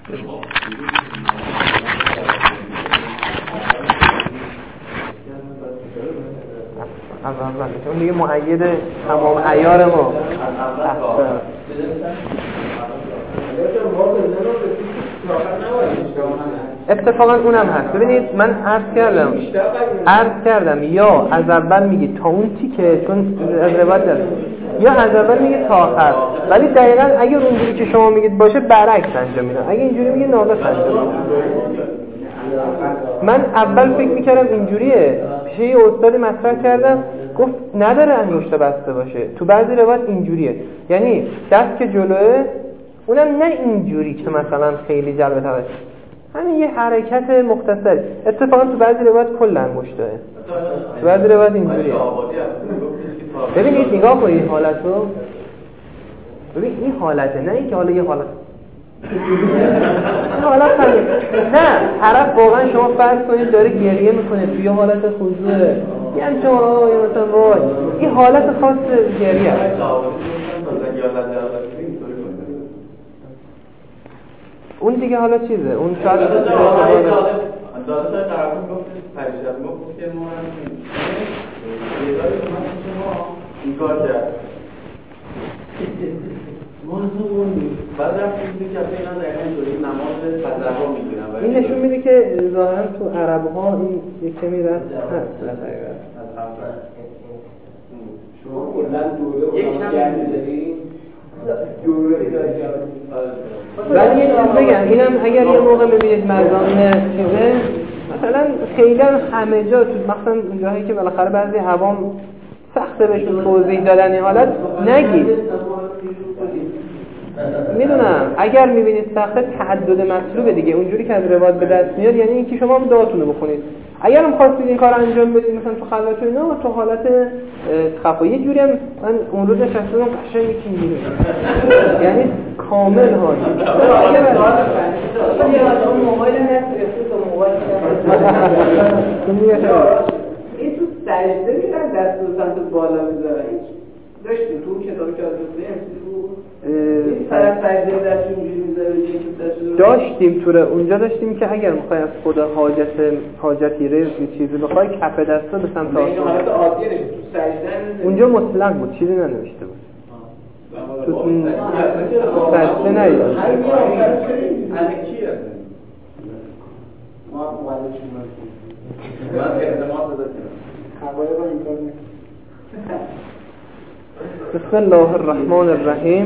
اون دیگه مؤید تمام عیار ما. اتفاقا اونم هست. ببینید من عرض کردم یا از اول میگی تا اون تیکه، چون از روایت داره، یا از اول میگه تا آخر. ولی دقیقاً اگر اونجوری که شما میگید باشه برعکس انجام میدن، اگه اینجوری میگه ناقص انجام میدن. من اول فکر میکردم اینجوریه، پیش یه استادی مطرح کردم گفت نداره انگشت بسته باشه، تو بعضی روایت اینجوریه، یعنی دست که جلوه، اونم نه اینجوری که مثلا خیلی جلوه توجه، همین یه حرکت مختصر. اتفاقا تو بعضی روایت کلا انگشته، تو بعضی روایت اینجوریه. ببینید نگاه کنید این حالتو، ببین این حالته، نه اینکه حالا یه حالت این حالت نه، طرف واقعا شما فرض کنید داره گریه میکنه توی حالت خضوع، یعنی شما مثلا وای این حالت خاص گریه است. اون دیگه حالا چیزه، اون شاید داداش طرفم گفت پریشب گفت که ما این کار کرد بعد رفتیم که اینا دقیقا اینطوری نماز تضرع میگیرن. این نشون میده که ظاهرا تو عرب ها این یک کمی رفت هست. شما کلن دوره ولی یه چیز بگم، اینم اگر یه موقع ببینید مردان چیزه مثلا خیلی همه جا، مثلا جاهایی که بالاخره بعضی عوام سخته بهشون توضیح دادن این حالت نگید. میدونم اگر میبینید سخته تعدد مطلوبه دیگه، اونجوری که از روایت به دست میاد یعنی اینکه شما هم دعاتونو بخونید. اگر هم خواستید این کار انجام بدید مثلا تو خلوت و اینا، تو حالت خفا یه جوری هم من اون روز نشستم قشنگ میگیره یعنی کامل ها اون موبایل نترسید تو موبایل این تو سجده میرن دست و سمت بالا میذارن. داشتیم تو کتابی که از طرف سجده دست اینجوری میذاره داشتیم تو اونجا داشتیم که اگر میخوای از خدا حاجتی رزقی چیزی بخوای کف دستا به سمت آسمان. اونجا مطلق بود، چیزی ننوشته بود. تو سجده نیست. بسم الله الرحمن الرحیم.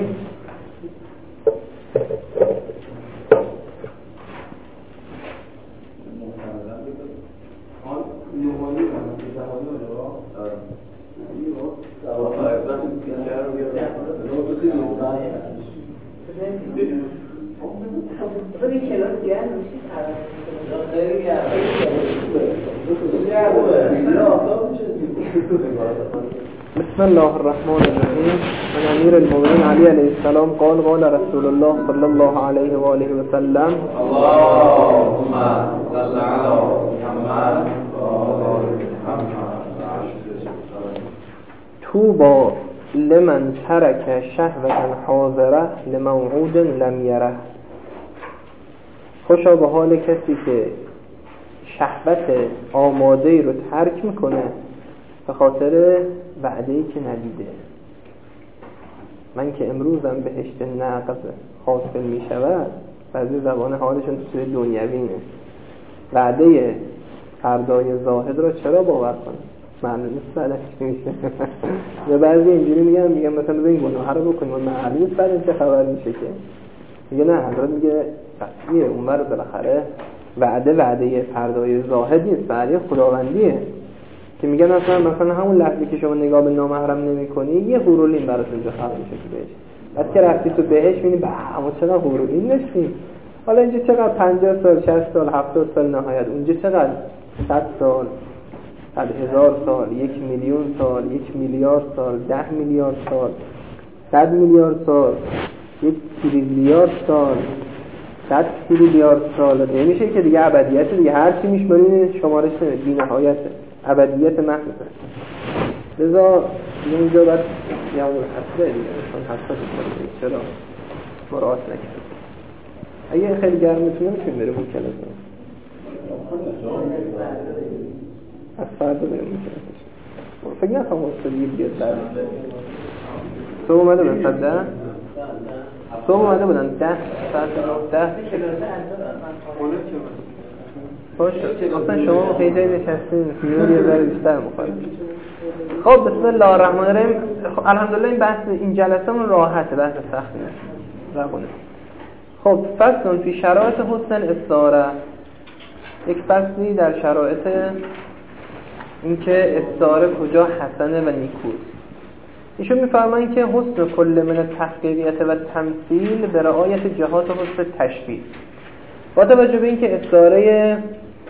بسم الله الرحمن الرحیم. من امیر المؤمنین علی علیه السلام قال قال رسول الله صلی الله علیه و آله و سلم اللهم صل علی محمد و آل محمد. طوبی لمن ترک شهوة حاضره لموعود لم یره. خوشا به حال کسی که شهوت آماده‌ای رو ترک میکنه به خاطر وعده‌ای که ندیده. من که امروزم بهشت نقض حاصل میشود، بعضی زبان حالشون توی دنیوی اینه، وعده فردای زاهد رو چرا باور کنه؟ معلوم نیست بعدش چی میشه. یا بعضی اینجوری میگن مثلا ببین گناه رو بکنیم، معلوم نیست بعدش چه خبر میشه که میگه نه، حضرت میگه قطعیه اون رو بالاخره وعده فردای زاهد نیست، وعده خداوندیه که میگن مثلا همون لحظه که شما نگاه به نامحرم نمی‌کنی یه حورالعین برات اونجا خلق میشه تو بهشت. بعد که رفتی تو بهشت می‌بینی ما چقدر حورالعین نشیم. حالا اینجا چقدر 50 سال 60 سال 70 سال نهایت، اونجا چقدر 100 سال 100,000 سال 1 میلیون سال 1 میلیارد سال 10 میلیارد سال 100 میلیارد سال 1 تریلیارد سال 100 تریلیارد سال. نمیشه که دیگه ابدیت دیگه هر چی میشمارین شمارش نمیشه، بی‌نهایته، ابدیت محض. لذا اونجا باید یه اون حسره دیگه چون حسره چرا مراعات نکرد. اگه خیلی گرمتونه میتونیم بریم اون کلاس. از فردا بریم اون کلاس. فکر نکنم استادی بیاد بعد. صبح اومده بودن ساعت 10. صبح اومده بودن 10 ساعت 10. باشه. اصلا شما خیلی جای نشستین نور یه ذره بیشتر میخواد. خب بسم الله الرحمن الرحیم. الحمدلله این بحث این جلسه‌مون راحته، بحث سختی نیست. رقونه. خب فصل فی شرایط حسن استعاره. یک فصلی در شرایط اینکه استعاره کجا حسنه و نیکوست. ایشون می‌فرمایند که حسن کل من تحقیقیت و تمثیل به رعایت جهات حسن تشبیه. با توجه به اینکه استعاره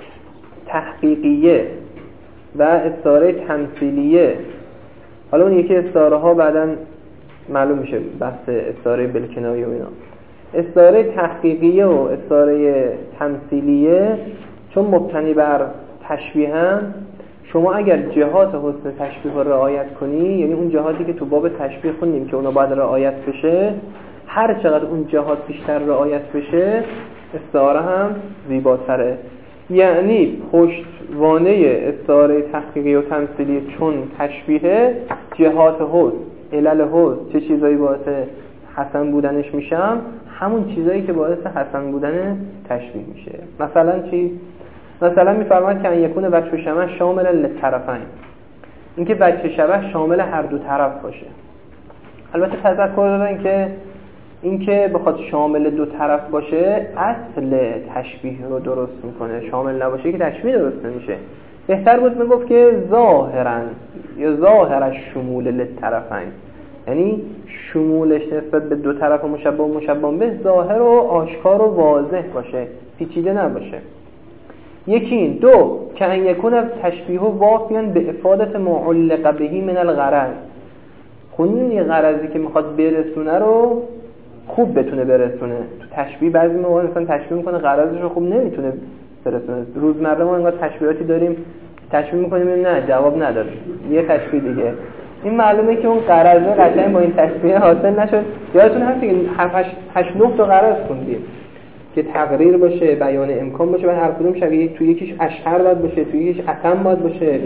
تحقیقیه و استعاره تمثیلیه، حالا اون یکی استعاره ها بعداً معلوم میشه بحث استعاره بالکنایه و اینا. استعاره تحقیقیه و استعاره تمثیلیه چون مبتنی بر تشبیه هم، شما اگر جهات حسن تشبیه رو رعایت کنی، یعنی اون جهاتی که تو باب تشبیه خوندیم که اونا باید رعایت بشه، هر چقدر اون جهات بیشتر رعایت بشه استعاره هم زیباتره. یعنی پشتوانه استعاره تحقیقی و تمثیلی چون تشبیه، جهات حسن، علل حسن، چه چیزایی باعث حسن بودنش میشم، همون چیزایی که باعث حسن بودن تشبیه میشه. مثلا چی؟ مثلا میفرماید که ان یکون وجه شبه شامل للطرفین، اینکه وجه شبه شامل هر دو طرف باشه. البته تذکر دادن که اینکه بخواد شامل دو طرف باشه اصل تشبیه رو درست میکنه، شامل نباشه که تشبیه درست نمیشه. بهتر بود میگفت که ظاهرا یا ظاهر شمول للطرفین، یعنی شمولش نسبت به دو طرف مشبه و مشبه به ظاهر و آشکار و واضح باشه، پیچیده نباشه. یکی این. دو که ان یکون تشبیه وافیان به افادت معلق بهی من الغرض، خونین یه غرضی که میخواد برسونه رو خوب بتونه برسونه. تو تشبیه بعضی موقع مثلا تشبیه میکنه غرضش رو خوب نمیتونه برسونه. روزمره ما انگار تشبیهاتی داریم تشبیه میکنیم نه جواب نداره، یه تشبیه دیگه. این معلومه که اون غرضه قشنگ با این تشبیه حاصل نشد. یادتون هست که 8 9 تا غرض خوندیم که تقریر باشه، بیان امکان باشه و هر کدوم شبیه تو یکیش اشعر باید باشه، تو یکیش اتم باید باشه،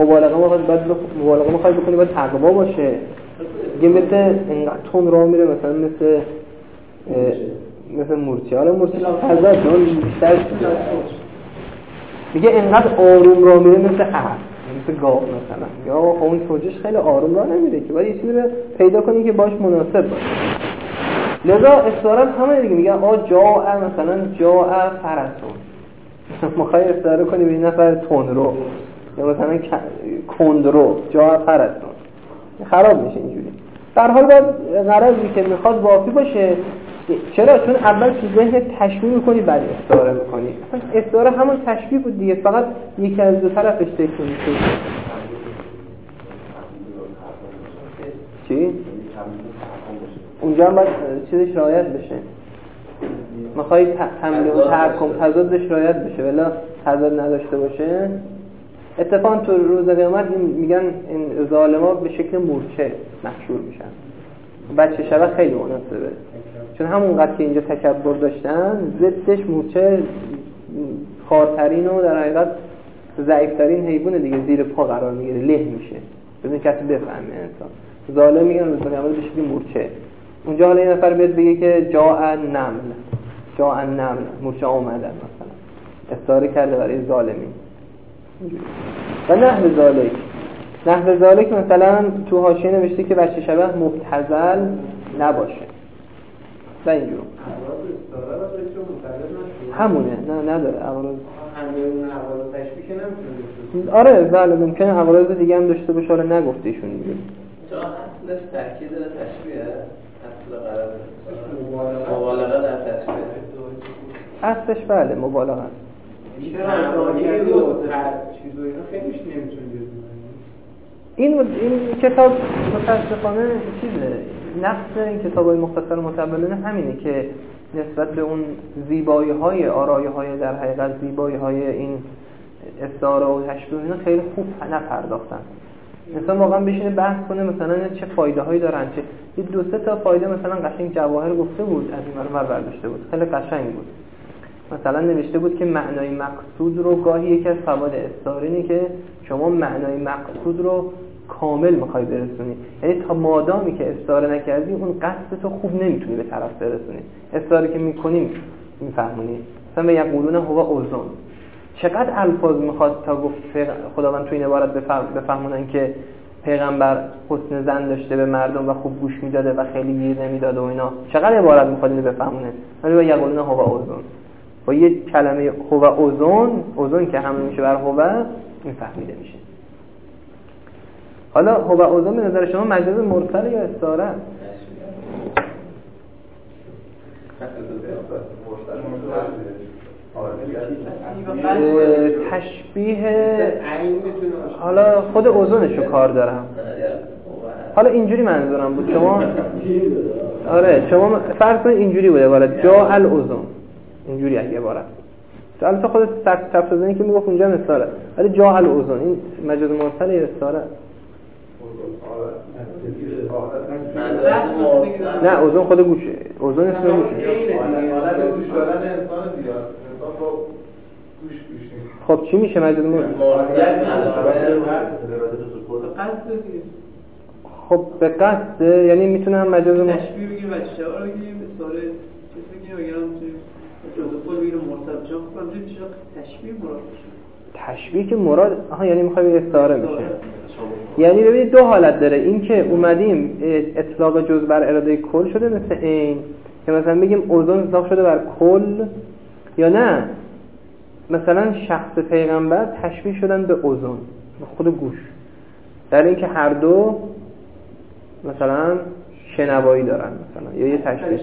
مبالغه میخواد بکنی باید تقوا باشه. دیگه مثل انقدر تون راه میره مثلا مورچه. حالا مورچه فضا چون بیشتر میگه انقدر آروم راه میره مثل عقل، مثل گاو مثلا. یا اون توجهش خیلی آروم راه نمیره که باید یه چیزی رو پیدا کنی که باش مناسب باشه. لذا استعاره همه دیگه میگن جاء مثلا جاء فرسون، میخوای استعاره کنی به این نفر تندرو، یا مثلا کندرو جاء فرسون، خراب میشه اینجوری. در حال باید غرضی که میخواد وافی باشه. چرا؟ چون اول تو ذهن تشبیه میکنی بعد استعاره میکنی. اصلا استعاره همون تشبیه بود دیگه، فقط یکی از دو طرفش تکون میشه. چی؟ اونجا هم باید چیزش رعایت بشه. میخوایی تملیه و تحکم تضادش رعایت بشه ولی تضاد نداشته باشه. اتفاقا تو روز قیامت میگن این ظالما به شکل مورچه محشور میشن. بچه شبه خیلی مناسبه، چون همونقدر که اینجا تکبر داشتن ضدش مورچه خارترین و در حقیقت ضعیفترین حیوان دیگه زیر پا قرار میگیره، له میشه بدون کسی بفهمه انسان. ظالم میگن روز قیامت به شکل مورچه. اونجا حالا این نفر بیاد بگه که جاء نمل مورچه آمدن مثلا، استعاره کرده برای ظالمین. و نحو ذالک مثلا تو حاشیه نوشته که بچه شبه مبتذل نباشه و اینجور همونه. نه نداره اغراض. آره بله ممکنه اغراض دیگه هم داشته باشه، حالا نگفته ایشون دیگه. چون اصلش تاکید داره تشبیه، اصل قرار مبالغه در تشبیه. اصلش بله مبالغه است. این کتاب متاسفانه چیزه، نقص این کتاب‌های مختصر متولدین همینه که نسبت به اون زیبایی‌های آرایه‌های در حقیقت زیبایی‌های این استعاره و تشبیه اینا خیلی خوب نپرداختن. انسان واقعا بشینه بحث کنه مثلا چه فایده هایی دارن، چه یه 2-3 تا فایده مثلا قشنگ جواهر گفته بود، از این ور برداشته بود، خیلی قشنگ بود. مثلا نوشته بود که معنای مقصود رو گاهی یکی از فواید استعاره اینه که شما معنای مقصود رو کامل میخوای برسونی، یعنی تا مادامی که استعاره نکردی اون قصد تو خوب نمیتونی به طرف برسونی. استعاره که میکنیم میفهمونی. مثلا یقولون هو اوزون، چقدر الفاظ میخواد تا گفت خداوند تو این عبارت بفهمونن که پیغمبر حسن ظن داشته به مردم و خوب گوش میداده و خیلی گیر نمیداده و اینا. چقدر عبارت میخواد اینو بفهمونه. ولی یقولون هو اوزون با یه کلمه هو اوزون که همون میشه بر هو، این فهمیده میشه. حالا هو اوزون به نظر شما مجاز مرسل یا استعاره؟ تشبیه حالا خود اوزونشو کار دارم. حالا اینجوری منظورم بود شما آره شما فرض کنید اینجوری بود عبارت جا الاوزون، اینجوری اگه عبارت البته خود تفسیری که میگفت اونجا استعاره، ولی جا الاوزون این مجاز مرسل یا استعاره؟ نه اوزون خود گوشه، اوزون اسم گوشه. خب چی میشه مجاز مرسل؟ خب به قصد یعنی میتونم مجاز مرسل تشبیه بگیم و اشاره بگیم استعاره چیز بگیم بگم جزء بگیم مرسل چون خب همونجوری میشه تشبیه مراد میشه. تشبیه که مراد یعنی میخوای استعاره میشه. یعنی ببینید دو حالت داره، این که اومدیم اطلاق جز بر اراده کل شده مثل این که مثلا بگیم اوزون اطلاق شده بر کل، یا نه مثلا شخص پیغمبر تشبیه شدن به اوزون به خود گوش، در این که هر دو مثلا شنوایی دارن مثلا یا یه تشبیه.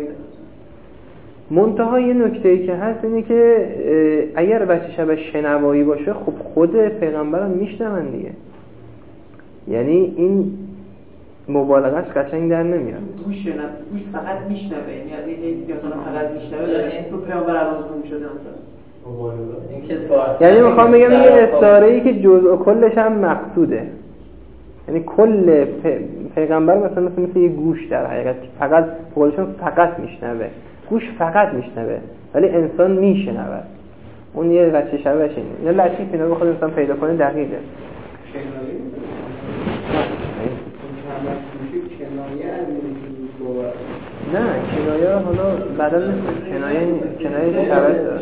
منتها یه نکته‌ای که هست اینه که اگر بچه شبه شنوایی باشه خب خود پیغمبر هم میشنون دیگه، یعنی این مبالغهش قشنگ در نمیاد. گوش فقط میشنوه، یعنی فقط میشنوه، یعنی تو پیغمبر عوض شده مثلا. یعنی میخوام بگم یه استعاره‌ای که جزء کلش هم مقصوده، یعنی کل پیغمبر مثلا یه گوش در حقیقت فقط قولشون فقط میشنوه، گوش فقط میشنوه ولی انسان میشنوه. اون یه بچه شبهش اینه. یه لطیف اینا بخواد انسان پیدا کنه دقیقه. نه کنایه حالا بعدا کنایه شبه داره.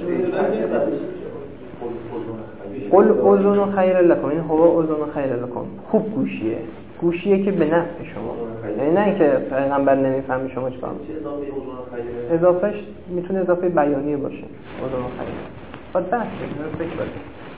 قل اوزون خیر لکم، این هو اوزون خیر لکم، خوب گوشیه که به نفع شما، یعنی نه اینکه پیغمبر نمیفهمه شما چیکار می‌کنید. اضافهش میتونه اضافه بیانیه باشه. اوزون خیر بعد بحث فکر باشه.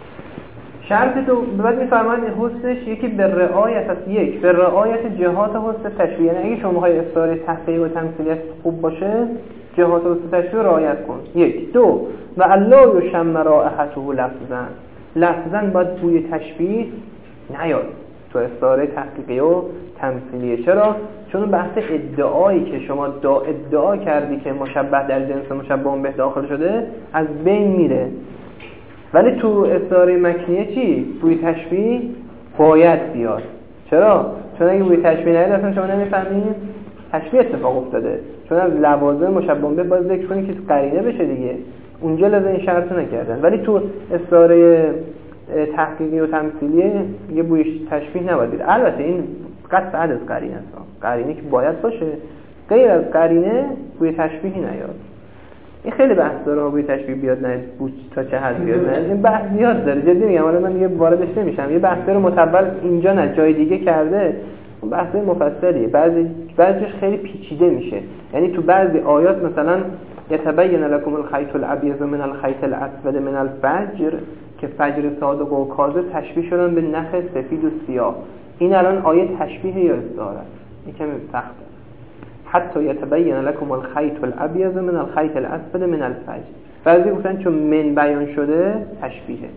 شرط دو بعد میفرمایند حسنش یکی به رعایت است، یک به رعایت جهات حسن تشبیه، یعنی اگه شما می‌خواید استعاره تحقیق و تمثیلیت خوب باشه جهات حسن تشبیه رعایت کن. یک دو و الله یشم رائحته لفظاً باید بوی تشبیه نیاد تو استعاره تحقیقی و تمثیلیه. چرا؟ چون بحث ادعایی که شما ادعا کردی که مشبه در جنس مشبه به داخل شده از بین میره. ولی تو استعاره مکنیه چی؟ بوی تشبیه باید بیاد. چرا؟ چون اگه بوی تشبیه نیاد اصلا شما نمیفهمید تشبیه اتفاق افتاده، چون از لوازم مشبه به باید ذکر کنی که تو قرینه بشه دیگه. اونجا لازم این شرط نکردن. ولی تو استعاره تحقیقی و تمثیلیه یه بوی تشبیه نباید. البته این قطع از قرینه است، قرینه که باید باشه، غیر از قرینه بوی تشبیهی نیاد. این خیلی بحث داره بوی تشبیه بیاد نه بود تا چه حد بیاد نه، این بحث زیاد داره جدی میگم. حالا من دیگه واردش نمیشم. یه بحث رو متول اینجا نه جای دیگه کرده، اون بحث مفصلیه، بعضیش خیلی پیچیده میشه. یعنی تو بعضی آیات مثلا یتبین لکم الخیط الابیض من الخیط الاسود من الفجر که فجر صادق و کاذب تشبیه شدن به نخ سفید و سیاه. این الان آیه تشبیه یا استعاره است؟ یکم سخته. حتی یتبین لکم الخیط الابیض من الخیط الاسود من الفجر. بعضی گفتن چون من بیان شده تشبیهه.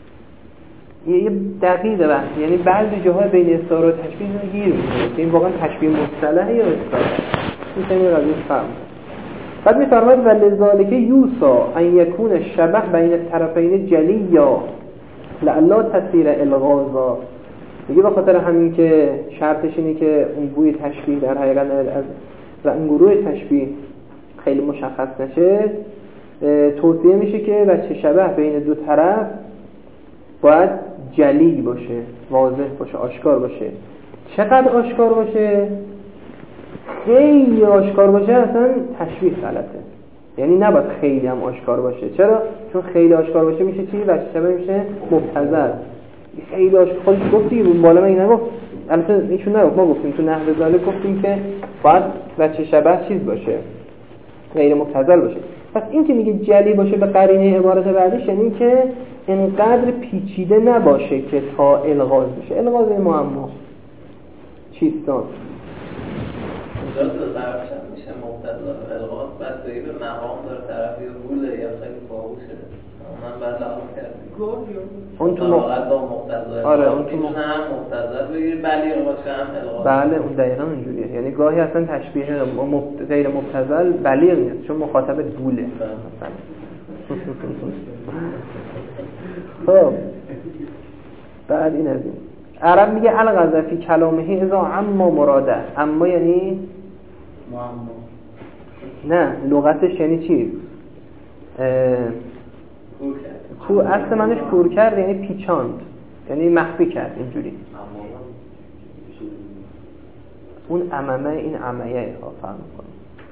یه دقیقه بحث، یعنی بعضی جاها بین استعاره و تشبیه گیر میکنه. این واقعا تشبیه مصطلحه یا استعاره؟ میتونیم راجعش فهم. بعد میفرماید ولذالک یوسا ان یکون الشبه بین الطرفین جلیا لعلا تصیر الغازا. میگه به خاطر همین که شرطش اینه که اون بوی تشبیه در حقیقت و اون گروه تشبیه خیلی مشخص نشه، توصیه میشه که وجه شبه بین دو طرف باید جلی باشه، واضح باشه، آشکار باشه. چقدر آشکار باشه؟ خیلی آشکار باشه اصلا تشبیه غلطه، یعنی نباید خیلی هم آشکار باشه. چرا؟ چون خیلی آشکار باشه میشه چی؟ وجه شبه میشه مبتذل. خیلی آشکار خودش گفتی بالا من این نگفت، البته ایشون نگفت، ما گفتیم تو نحو ظاهر گفتیم که باید وجه شبه چیز باشه، غیر مبتذل باشه. پس این که میگه جلی باشه به قرینه عبارت بعدیش یعنی که اینقدر پیچیده نباشه که تا الغاز بشه. الغاز معما چیستان اونجا دو طرفش هم میشه مبتذل. الغاز بستگی به مقام داره، طرفی گوله یا خیلی باهوشه، من بعد لحاظ کردیم اون تو مبتذل. آره اون تو هم مبتذل بگیری بلیغ باشه هم الغاز. بله اون دقیقاً اونجوریه، یعنی گاهی اصلا تشبیه غیر مبتذل بلیغ نیست چون مخاطب گوله مثلا. خب بعد این از این عرب میگه الغذفی کلامه اذا عما مراده. اما یعنی معما. نه لغتش یعنی چی؟ اصل منش کور کرد یعنی پیچاند، یعنی مخفی کرد اینجوری. اون عممه این عمیه ها فهم کنم.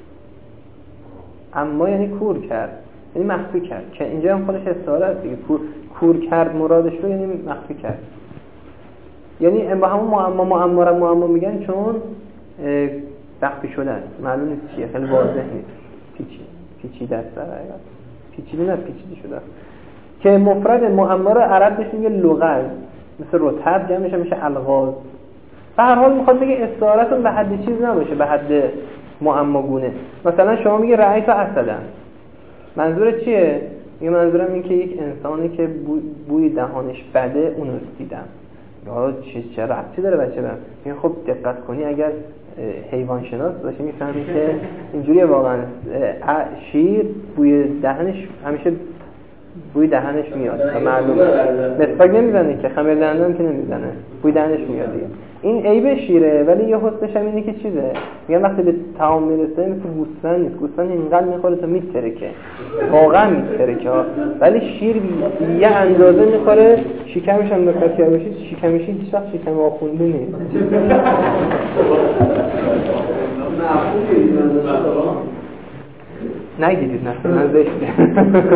اما یعنی کور کرد یعنی مخفی کرد، که اینجا هم خودش استعاره است دیگه. کور کرد مرادش رو یعنی مخفی کرد، یعنی با همون معما میگن چون مخفی شده است، معلوم نیست چیه، خیلی واضح نیست، پیچیده است در حقیقت. پیچیده نه پیچیده شده است. که مفرد معما رو عرب بهش میگه لغز، مثل رطب جمعش میشه الغاز. به هر حال میخواد بگه استعارتون به حد چیز نباشه، به حد معما گونه. مثلا شما میگه رأیت اسدن، منظورت چیه؟ میگه منظورم این که یک انسانی که بوی دهانش بده اونو دیدم. یا چه ربطی داره بچه بهم؟ میگه خب دقت کنی اگر حیوان شناس باشه میفهمی که اینجوریه واقعا. شیر بوی دهنش همیشه بوی دهنش میاد و معلومه، مسواک نمیزنه که، خمیر دندان که نمیزنه، بوی دهنش میاد دیگه. این عیب شیره، ولی یه حسنش هم اینه که چیزه، میگن وقتی به طعام میرسه مثل گوسفند نیست، گوسفند اینقدر میخوره تا میترکه، واقعا میترکه، ولی شیر یه اندازه میخوره، شکمش هم دقت کرده باشید شکمش هیچ وقت شکم آخونده نیست. نگیرید نه من زشته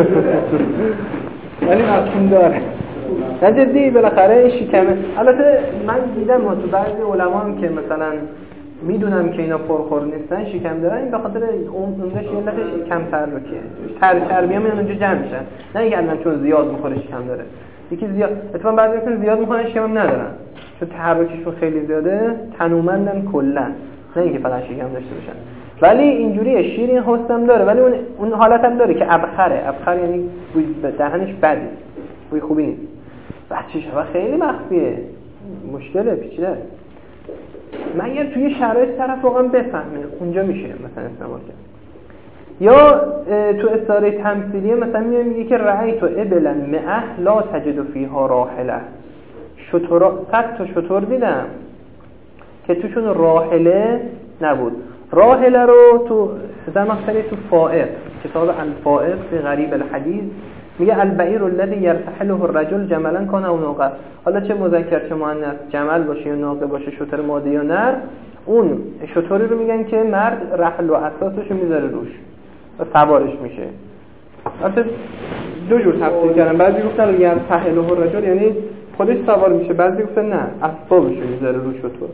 ولی مفهوم داره. نه جدی بالاخره شکمه. البته من دیدم تو بعضی علما هم که مثلا میدونم که اینا پرخور نیستن شکم دارن، این به خاطر اونجاش علتش کم ترکیه چربی هم اونجا جمع میشن، نه اینکه الان چون زیاد میخوره شکم داره. یکی زیاد اتفاقا بعضی وقتا زیاد میخورن شکم هم ندارن چون تحرکشون خیلی زیاده، تنومندن کلا، نه اینکه فقط شکم داشته باشن. ولی اینجوریه شیر این حسم داره، ولی اون حالت هم داره که ابخر یعنی بوی دهنش بده، بوی خوبی نیست. بچه شبه خیلی مخفیه، مشکله، پیچیده. مگر توی شرایط طرف واقعا بفهمه اونجا میشه مثلا استعمال کرد. یا تو استعاره تمثیلیه مثلا میگه که رأیت ابلا مئه لا تجد فیها راحله. صد تا شتر دیدم که توشون راحله نبود. راحله رو تو زمخشری تو فائق، کتاب الفائق به غریب الحدیث میگه البعیر الذی یرتحله الرجل جملا کان او ناقه. حالا چه مذکر چه مؤنث، جمل باشه یا ناقه باشه، شتر ماده یا نر، اون شتری رو میگن که مرد رحل و اساسش رو میذاره روش و سوارش میشه. البته دو جور تفسیر کردن، بعضی گفتن یرتحله الرجل یعنی خودش سوار میشه، بعضی گفتن نه اسبابش رو میذاره روش.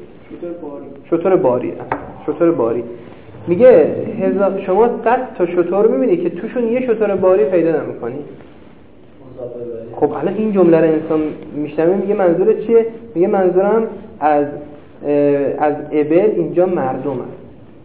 شتر باری میگه شما 100 تا شتر میبینی که توشون یه شتر باری پیدا نمیکنی. خب حالا این جمله رو انسان میشنوه میگه منظور چیه؟ میگه منظورم از ابل اینجا مردم است.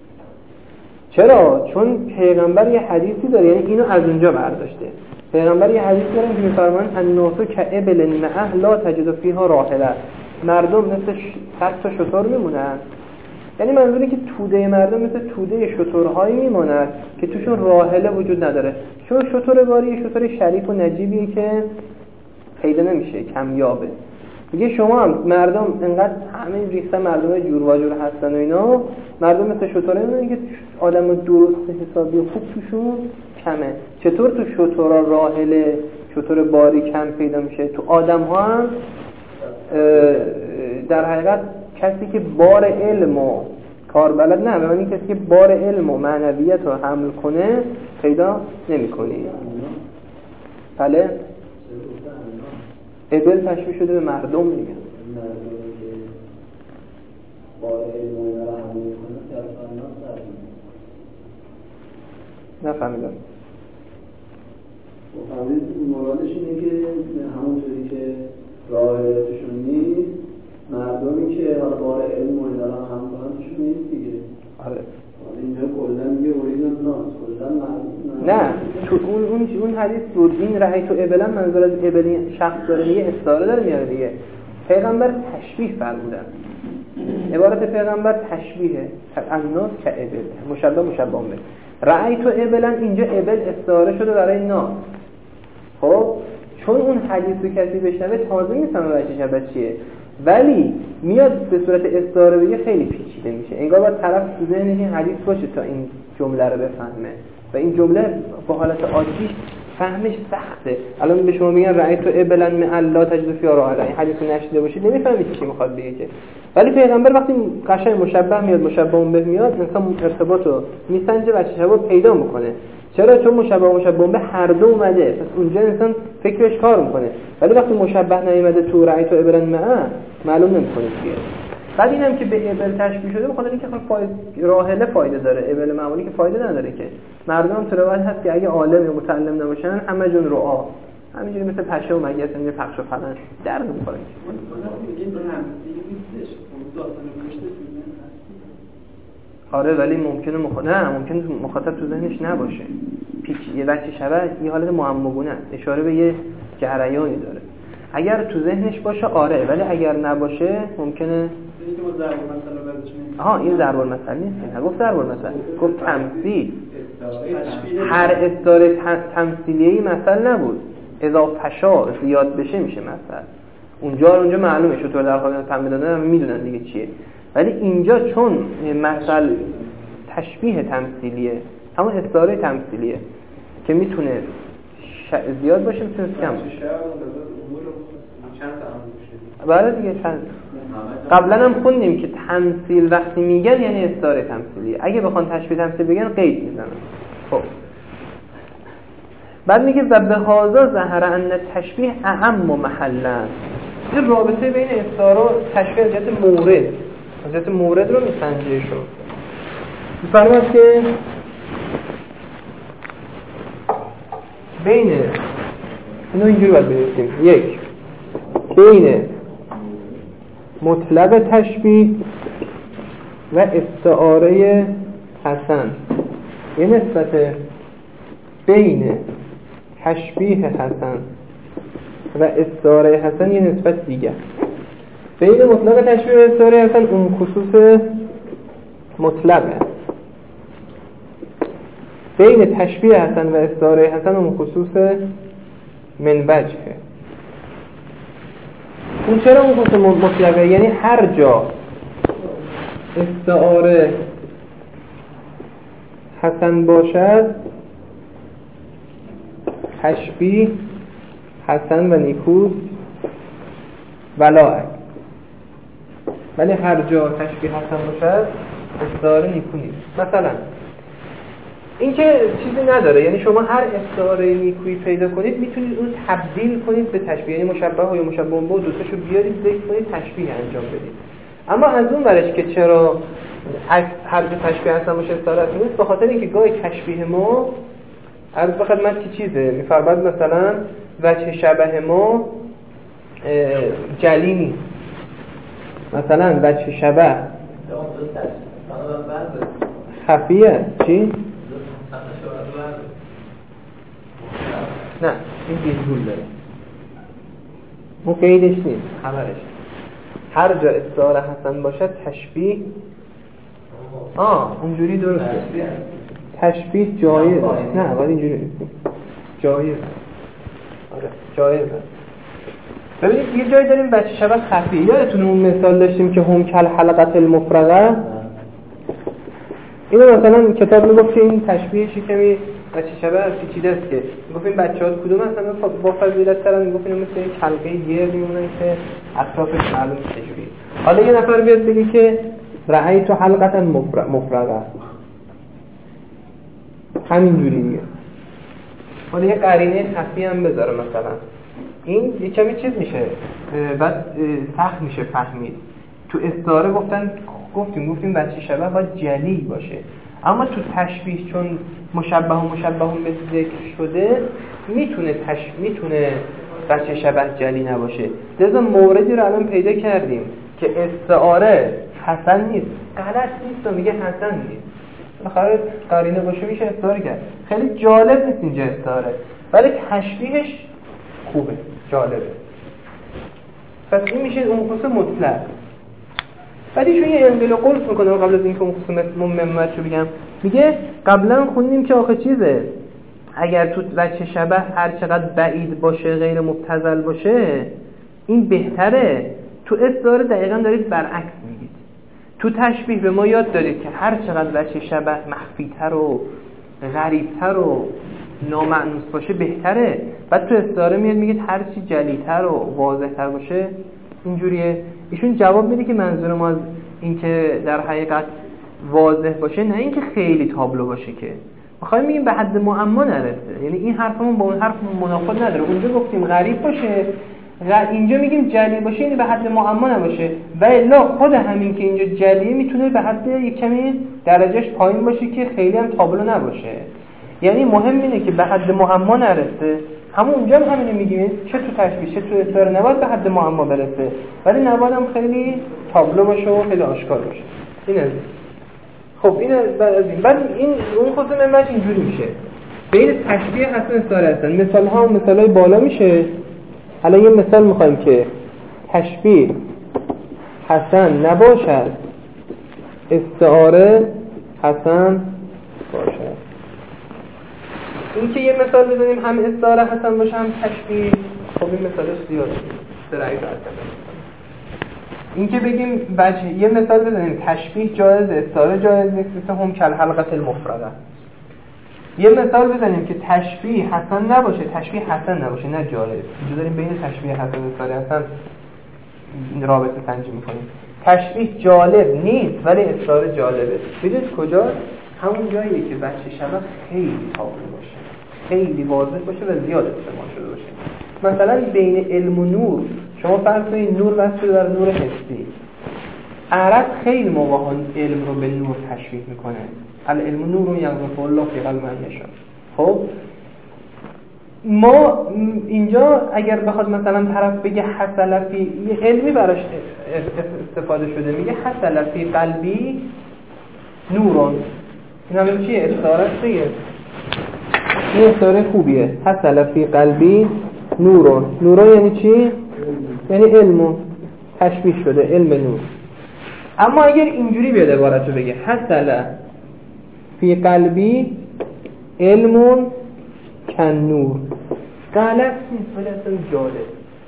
چرا؟ چون پیغمبر یه حدیثی داره، یعنی اینو از اونجا برداشته. پیغمبر یه حدیث داره که میفرمان الناس کابل مئه لا تجد فیها راحله. مردم مثل 100 تا شتر میمونن، یعنی منظوری که توده مردم مثل توده شترهایی میماند که توشون راحله وجود نداره. چون شتر باری شتر شریف و نجیبیه که پیدا نمیشه، کمیابه. میگه شما هم مردم انقدر همه ریختن، مردم جور و جور هستن و اینا، مردم مثل شتره میدونن که آدم درست حسابی و خوب توشون کمه. چطور تو شترا راحله، شتر باری کم پیدا میشه، تو آدم ها هم در حقیقت کسی که بار علم و کار بلد نه، به معنی کسی که بار علم و معنویت رو حمل کنه پیدا نمی کنی. بله ابل تشبیه شده به مردم میگن. مردمی که بار علم و اینا رو حمل کنه در فناس نفهمیدم. فهمید مرادش اینه که همونطوری که راهشون نیست، مردمی که بار علم و اینا رو حمل کنن توشون نیست دیگه. آره اینجا کلا میگه اوریدن ناس کلا نه تو اون حدیث بود. این رأی تو ابلن منظور از ابلی شخص داره میگه، استعاره داره میاره دیگه. پیغمبر تشبیه فرمودن، عبارت پیغمبر تشبیه الناس که ابل مشبه به. رأی تو ابلن اینجا ابل استعاره شده برای ناس. خب چون اون حدیث رو کسی بشنوه تازه میفهمه بچه شبه چیه، ولی میاد به صورت استعاره بگه خیلی پیچیده میشه. انگار باید طرف تو ذهنش این حدیث باشه تا این جمله رو بفهمه و این جمله با حالت عادی فهمش سخته. الان به شما میگن رأی تو ابلن من الله تجد فی راه، این حدیث رو نشیده باشید نمیفهمید چی میخواد بگه که. ولی پیغمبر وقتی قشنگ مشبه میاد، مشبه به میاد، انسان ارتباط رو میسنجه و تشابه پیدا میکنه. چرا؟ چون مشبه به هر دو اومده، پس اونجا انسان فکرش کار میکنه. ولی وقتی مشبه نیومده تو رأی تو ابلن معلوم نمیکنه چیه. بعد اینم که به ابل تشبیه شده بخاطر اینکه راحله فایده داره، ابل معمولی که فایده نداره که. مردم تو روایت هست که اگه عالم یا متعلم نباشن همه جون رعا، همینجوری مثل پشه و مگس اینجوری پخش و پلنج درد می‌خوره. آره ولی ممکنه ممکنه مخاطب تو ذهنش نباشه. یه بچه شبه یه حالت معماگونه است، اشاره به یه جریانی داره. اگر تو ذهنش باشه آره، ولی اگر نباشه ممکنه این ضرب المثل نیست. نگفت ضرب المثل، گفت تمثیل. هر استعاره تمثیلیه‌ای مثل نبود. اذا فشا زیاد بشه میشه مثل. اونجا معلومه شطور در حال فهمیدن میدونن دیگه چیه. ولی اینجا چون مثل تشبیه تمثیلیه، همون استعاره تمثیلیه که میتونه زیاد باشه میتونه کم باشه. بله دیگه قبلا هم خوندیم که تمثیل وقتی میگن یعنی استعاره تمثیلیه. اگه بخوان تشبیه تمثیل بگن قید میزنن. خب بعد میگه و به هذا ظهر ان تشبیه اعم و محلا. این رابطه بین استعاره و تشبیه از جهت مورد رو میسنجه شد. میفرماد که بین اینو اینجوری باید بنویسیم. یک، بین مطلق تشبیه و استعاره حسن یه نسبت بین تشبیه حسن و استعاره حسن یه نسبت دیگه. بین مطلق تشبیه و استعاره حسن اون خصوص مطلقه، بین تشبیه حسن و استعاره حسن اون خصوص من وجهه. اون چرا اون خصوص مطلقه؟ یعنی هر جا استعاره حسن باشد تشبیه حسن و نیکوست ولا ولی هر جا تشبیه حسن باشد استعاره نیکو نیست. مثلا این که چیزی نداره، یعنی شما هر استعاره نیکویی پیدا کنید میتونید اون تبدیل کنید به تشبیه، یعنی مشبه و یا مشبه به دوتاشو بیارید ذکر کنید تشبیه انجام بدید. اما از اون ورش که چرا هر جا تشبیه حسن باشه استعاره نیست، به خاطر اینکه گاهی تشبیه ما عرض به خدمت چی چیزه میفرماد مثلا وجه شبه ما جلی نیست، مثلا وجه شبه خفیه. چی؟ نه این بیزگول داره، اون قیدش نیست، خبرش هر جا استعاره حسن باشد تشبیه اونجوری درسته. تشبیه جایز نه ولی اینجوری نیست، جایز. آره جایز. ببینید یه جایی داریم بچه شبه خفی. یادتون اون مثال داشتیم که هم کل حلقت المفرغه؟ اینو مثلا کتاب میگفت که این تشبیهشی کمی بچه شبه پیچیده است که میگفت این بچه‌ها کدوم مثلا با فضیلت ترن، میگفت اینا مثل یک حلقه گرد میمونن که اطرافش معلوم تشبیه. حالا یه نفر بیاد بگه که رأیت حلقت مفرغه، همینجوری دیگه. حالا یه قرینه خفی هم بذاره مثلا، این یه کمی چیز میشه، بعد سخت میشه فهمید. تو استعاره گفتیم بچه شبه باید جلی باشه، اما تو تشبیه چون مشبه به ذکر شده میتونه بچه شبه جلی نباشه. لذا موردی رو الان پیدا کردیم که استعاره حسن نیست، غلط نیست و میگه حسن نیست، بخاطر قرینه باشه میشه استعاره کرد. خیلی جالب نیست اینجا استعاره، ولی تشبیهش خوبه، جالبه. پس این میشه اون خصوص مطلق. بعدی چون یه انقل قلف میکنه قبل از اینکه اون خصوص ممت رو بگم، میگه قبلا خوندیم که آخه چیزه، اگر تو بچه شبه هر چقدر بعید باشه غیر مبتذل باشه این بهتره. تو استعاره دقیقا دارید برعکس میگید. تو تشبیه به ما یاد دارید که هر چقدر بچه شبه مخفی‌تر و غریب‌تر و نامعنوس باشه بهتره. بعد تو استعاره میگید هر چی جلی‌تر و واضح‌تر باشه اینجوریه. ایشون جواب میده که منظور ما از این که در حقیقت واضح باشه نه اینکه خیلی تابلو باشه، که میخوایم میگیم به حد معما نرسه. یعنی این حرفمون با اون حرف منافات نداره. اونجا گفتیم غریب باشه، اینجا میگیم جلی باشه، یعنی به حد معما نباشه. و الا خود همین که اینجا جلیه میتونه به حد یک کمی درجهش پایین باشه که خیلی هم تابلو نباشه. یعنی مهم اینه که به حد معما نرسه. همون اونجا هم همینو میگیم، چه تو تشبیه چه تو استعاره نباید به حد معما برسه، ولی نباید هم خیلی تابلو باشه و خیلی آشکار باشه. اینه. خب این بعد این اون خصوص منبعش اینجوری میشه. بین تشبیه حسن استعاره هستن. مثال ها و مثال های بالا میشه. حالا یه مثال میخوایم که تشبیه حسن نباشد، استعاره حسن باشد. این که یه مثال بزنیم هم استعاره حسن باشه هم تشبیه، خب این مثالش زیاده درعی این که بگیم یه مثال بزنیم تشبیه جایز استعاره جایز نیست، مثل هم کل حلقت المفرغه. یه مثال بزنیم که تشبیه حسن نباشه، تشبیه حسن نباشه، نه جالب. اینجا داریم بین تشبیه حسن و استعاره حسن رابطه سنجی میکنیم. تشبیه جالب نیست ولی استعاره جالبه. ببینید کجا؟ همون جاییه که بچه شبه خیلی تابلو باشه، خیلی واضح باشه و زیاد استعمال شده باشه. مثلا بین علم و نور، شما فرض کنید نور وصل شده در نور حسی. عرب خیلی موقع علم رو به نور تشبیه میکنه. العلم نور یغرف الله فی قلب من یشاء. خب ما اینجا اگر بخواد مثلا طرف بگه حصل فی، یه علمی براش استفاده شده، میگه حصل فی قلبی نورون. این همه چیه؟ استعاره است دیگه. این استعاره خوبیه. حصل فی قلبی نورون. نورون یعنی چی؟ یعنی علم تشبیه شده، علم نور. اما اگر اینجوری بیاد عبارتو بگه حصل فی قلبی علم کن نور، غلط نیست ولی اصلا جالب.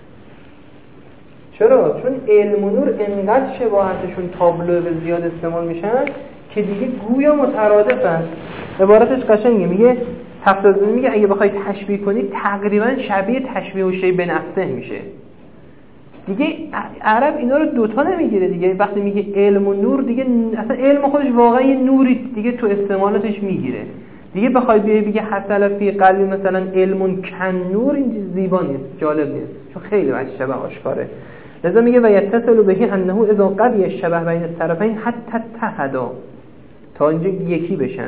چرا؟ چون علم و نور انقدر شباهتشون تابلو به زیاد استعمال میشن که دیگه گویا مترادفن. عبارتش قشنگه، میگه تفسیر میگه اگه بخوای تشبیه کنی تقریبا شبیه تشبیه و شی به نفسه میشه. دیگه عرب اینا رو دوتا نمیگیره دیگه. وقتی میگه علم و نور دیگه اصلا علم خودش واقعا یه نوری دیگه تو استعمالاتش میگیره. دیگه بخوای بگی حصل فی قلبی مثلا علم کن نور، این زیبا نیست، جالب نیست، چون خیلی بچه شبه آشکاره. لذا میگه و یتصل بهی انه اذا قوی الشبه بین الطرفین حتی اتحدا، تا اینجا یکی بشن.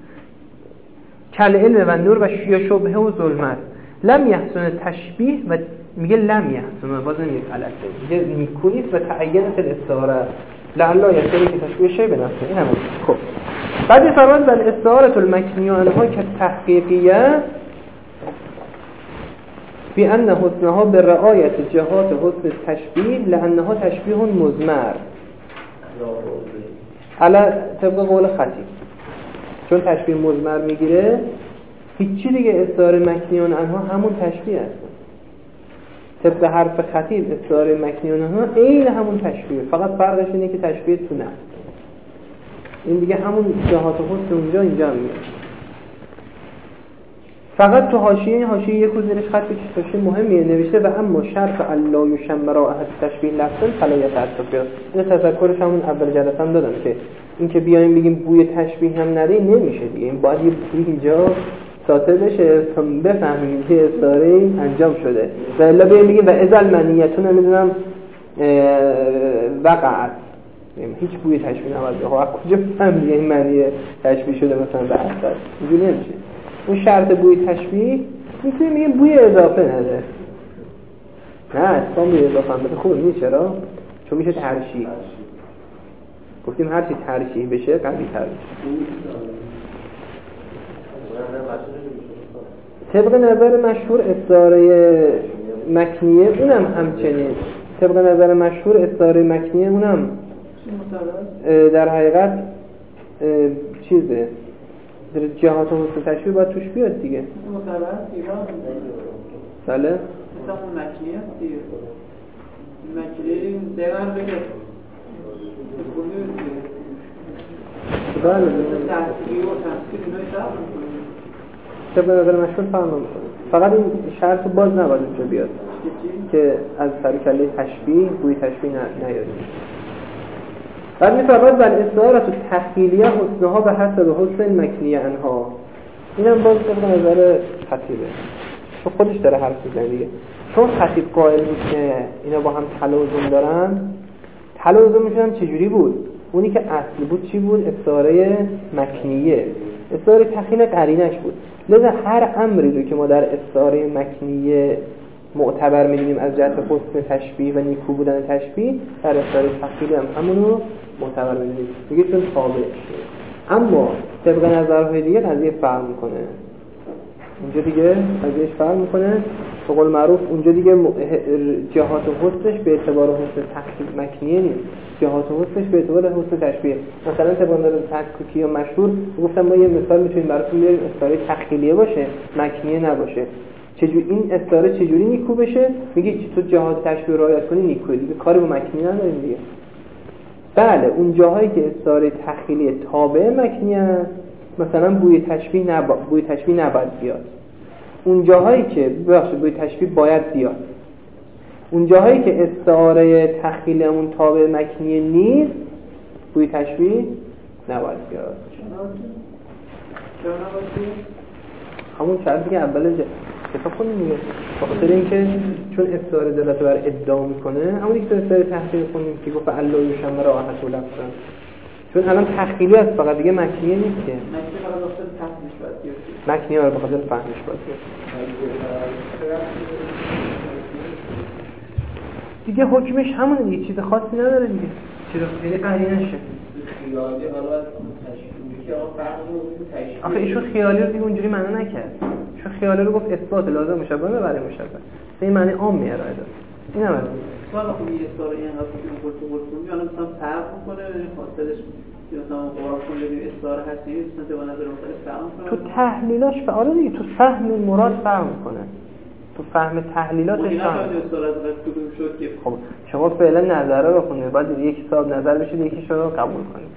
کل علم و نور و شبهه و ظلمت. لم یحسن تشبیه و میگه لم یحسن، باز نمیگه غلطه، میگه نیکونیست و تعینت الاستعاره لعلا یستری که تشبیه شی به نفسه. این همون. خب بعد فرمان بل استعاره المکنی آنها که تحقیقیه بأن حسنها به رعایت جهات حسن تشبیه لأنها تشبیه مضمر علی طبق قول خطیب. چون تشبیه مضمر میگیره هیچی دیگه استعاره مکنی آنها همون تشبیه است. طبق حرف خطیب استعاره مکنی اونها عین همون تشبیه، فقط فرقش اینه که تشبیه تو نفس. این دیگه همون جهات حسن اونجا اینجا میاد. فقط تو حاشیه، این حاشیه یک زیرش خط کشی مهمیه نوشته و اما شرط الله یشم رائحه تشبیه لفظ فلا یتعطف. این تذکرش همون اول جلسه هم دادم که این که بیایم بگیم بوی تشبیه هم نده نمیشه دیگه، این باید یه بوی اینجا ساطع بشه تا بفهمیم که استعاره انجام شده. و الا بیایم بگیم و ازل منیتون نمیدونم وقعت، هیچ بوی تشبیه نباید بخواه. از کجا فهمیدی این معنی تشبیه شده مثلا به اثر؟ اینجوری نمیشه. اون شرط بوی تشبیه میتونیم بگیم بوی اضافه نده. نه اصلا بوی اضافه هم بده خوب نیست. چرا؟ چون میشه ترشیح. گفتیم هر چی ترشیح بشه قوی تر میشه. طبق نظر مشهور استعاره مکنیه اونم همچنین. طبق نظر مشهور استعاره مکنیه اونم در حقیقت چیزه در جهات حسن تشبیه باید توش بیاد دیگه. بله؟ مثلا اون مکنیه هست دیگه. مکنیه دقیقا بگه بله تحصیلی و تحصیل اینای شرط میکنه. طبق نظر مشهور فهم میکنه. فقط این شرط باز نباید اونجا بیاد که از سرکله تشبیه بوی تشبیه نیاریم. بعد میفرماید بل استعاره تو تخیلیه حسنها به حسب حسن مکنیه انها. اینم باز طبق نظر خطیبه، چون خودش داره حرف میزنه دیگه. چون خطیب قائل بود که اینا با هم تلازم دارن، تلازمشون هم چجوری بود؟ اونی که اصل بود چی بود؟ استعاره مکنیه. استعاره تخیل قرینش بود. لذا هر امری رو که ما در استعاره مکنیه معتبر می‌دونیم از جهت حسن تشبیه و نیکو بودن تشبیه، در استعاره تخیلی هم همونو معتبر می‌دونیم. میگه چون تابع شده. اما طبق نظرهای دیگه قضیه فرق می‌کنه. اونجا دیگه قضیهش فرق می‌کنه. به قول معروف اونجا دیگه جهات حسنش به اعتبار حسن تخیل مکنیه نیست. جهات حسنش به اعتبار حسن تشبیه. مثلا طبق نظر تکوکی یا مشهور گفتم ما یه مثال می‌تونیم براتون بیاریم استعاره تخیلیه باشه، مکنیه نباشه. چجوری این استعاره چجوری نیکو بشه؟ میگه تو جهات تشبیه رعایت کنی نیکوه دیگه، کاری با مکنیه نداریم دیگه. بله اون جاهایی که استعاره تخیلی تابع مکنیه است، مثلا بوی تشبیه نباید بیاد. اون جاهایی که بوی تشبیه باید بیاد. اون جاهایی که استعاره تخیلمون تابع مکنیه نیست، بوی تشبیه نباید بیاد. همون شرطی که اول کتاب خونیم میگه، بخاطر اینکه چون استعاره دلالت بر ادعا میکنه، همونی که استعاره تخیلی خونیم که گفت الله یشم رائحه لفظ، چون الان تخیلی است فقط دیگه مکنیه نیست که. مکنیه فقط بخاطر فهمش باید بیاد. مکنیه رو بخاطر فهمش باید بیاد. دیگه حکمش همونه دیگه، چیز خاصی نداره دیگه. چیز خیلی قرینشه. خیالی حالا تشکیلی که آقا فرض تشکیل. آخه ایشون خیالی رو دیگه اونجوری معنا نکرد. ایشون خیالی رو گفت اثبات لازم مشابه برای مشابه. این معنی عام میاره داره. اینم از حالا خب این استعاره اینقدر که گفتم الان مثلا فرق می‌کنه خاطرش مثلا قرار کن ببین استعاره هستی مثلا به نظر مختلف فرق می‌کنه. تو تحلیلاش فعال دیگه، تو فهم مراد فرق می‌کنه. تو فهم تحلیلاتش فرق می‌کنه. خب شما فعلا نظره رو خونید، بعد یک حساب نظر بشید یکیش رو قبول کنید.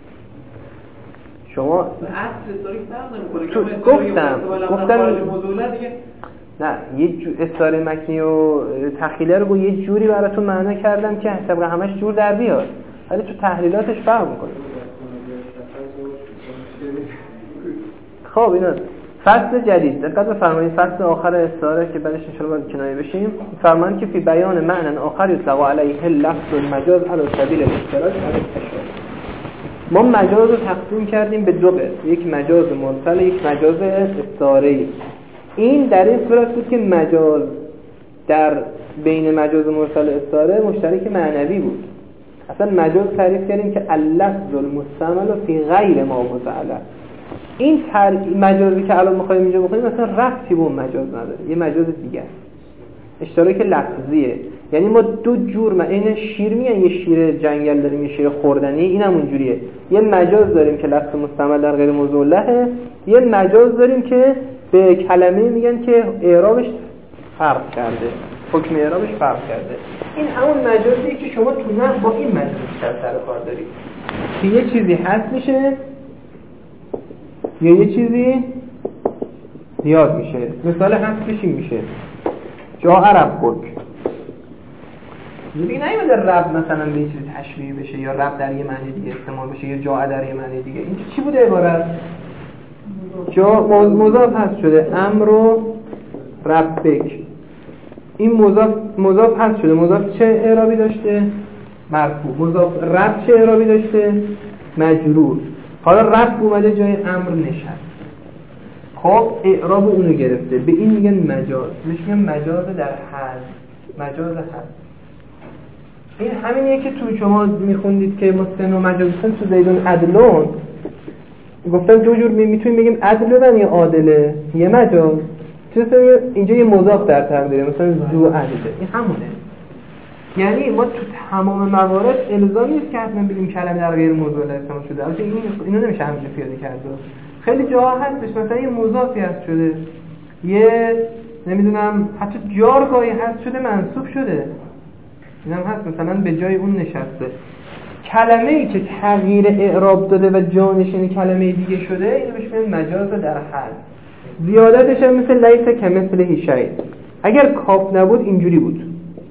شما اصل استعاره فرق نمی‌کنه. گفتم دیگه نه یه استعاره مکنی و تخیله رو با یه جوری براتون معنا کردم که طبق همش جور در بیاد، ولی تو تحلیلاتش فرق میکنه. خب اینا فصل جدید دقت بفرمایید، فصل آخر استعاره که بعدش ان شاء الله باید کنایه بشیم. فرمان که فی بیان معنی آخر یطلق علیه اللفظ المجاز علی سبیل الاشتراک علی التشابه. ما مجاز رو تقسیم کردیم به دو قسم، یک مجاز مرسل، یک مجاز استعاره‌ای. این در این صورت بود که مجاز در بین مجاز مرسل و استعاره مشترک معنوی بود. اصلا مجاز تعریف کردیم که اللفظ المستعمل فی غیر ما مفعل. این مجازی که الان می‌خوایم اینجا بخونیم مثلا ربطی به اون مجاز نداره، یه مجاز دیگه است، اشتراک لفظیه. یعنی ما دو جور این شیر میگن، یه شیر جنگل داریم، یه شیر خوردنی، اینم اونجوریه. یه مجاز داریم که لفظ مستعمل در غیر موضوع لهه، یه مجاز داریم که به کلمه میگن که اعرابش فرق کرده. حکم اعرابش فرق کرده. این همون مجازیه که شما تو نحو با این مجاز بیشتر سر کار دارید که یه چیزی حذف میشه یا یه چیزی زیاد میشه. مثال حذفش این میشه جاء ربک. دیگه نمیاد رب مثلا به یه چیزی تشبیه بشه یا رب در یه معنی دیگه استعمال بشه یا جاء در یه معنی دیگه. این چی بوده عبارت؟ جا مضاف حذف شده امر ربک. این مضاف حذف شده. مضاف چه اعرابی داشته؟ مرفوع. مضاف رب چه اعرابی داشته؟ مجرور. حالا رب اومده جای امر نشست. خب اعراب اونو گرفته. به این میگن مجاز. میگن مجاز در حذف. مجاز حذف. این همینیه که تو شما میخوندید که مستن و مجازن تو زیدون عدلون. گفتم دو جور میتونیم بگیم عدل یا عادله. یه مجاز. اینجا یه مضاف در تقدیره مثلا زو عدله. این همونه. یعنی ما تو تمام موارد الزامی نیست که حتما بگیم کلمه در غیر موضوع استعمال شده. البته اینو نمیشه همینجوری پیاده کرد. خیلی جاها هستش مثلا یه مضافی هست شده. یه نمیدونم حتی جارگاهی هست شده منصوب شده. اینم هست مثلا به جای اون نشسته. کلمه‌ای که تغییر اعراب داده و جانشین کلمه دیگه شده اینو بهش میگن مجاز در حذف. زیادتش هم مثل لیس کمثله شیء. اگر کاف نبود اینجوری بود.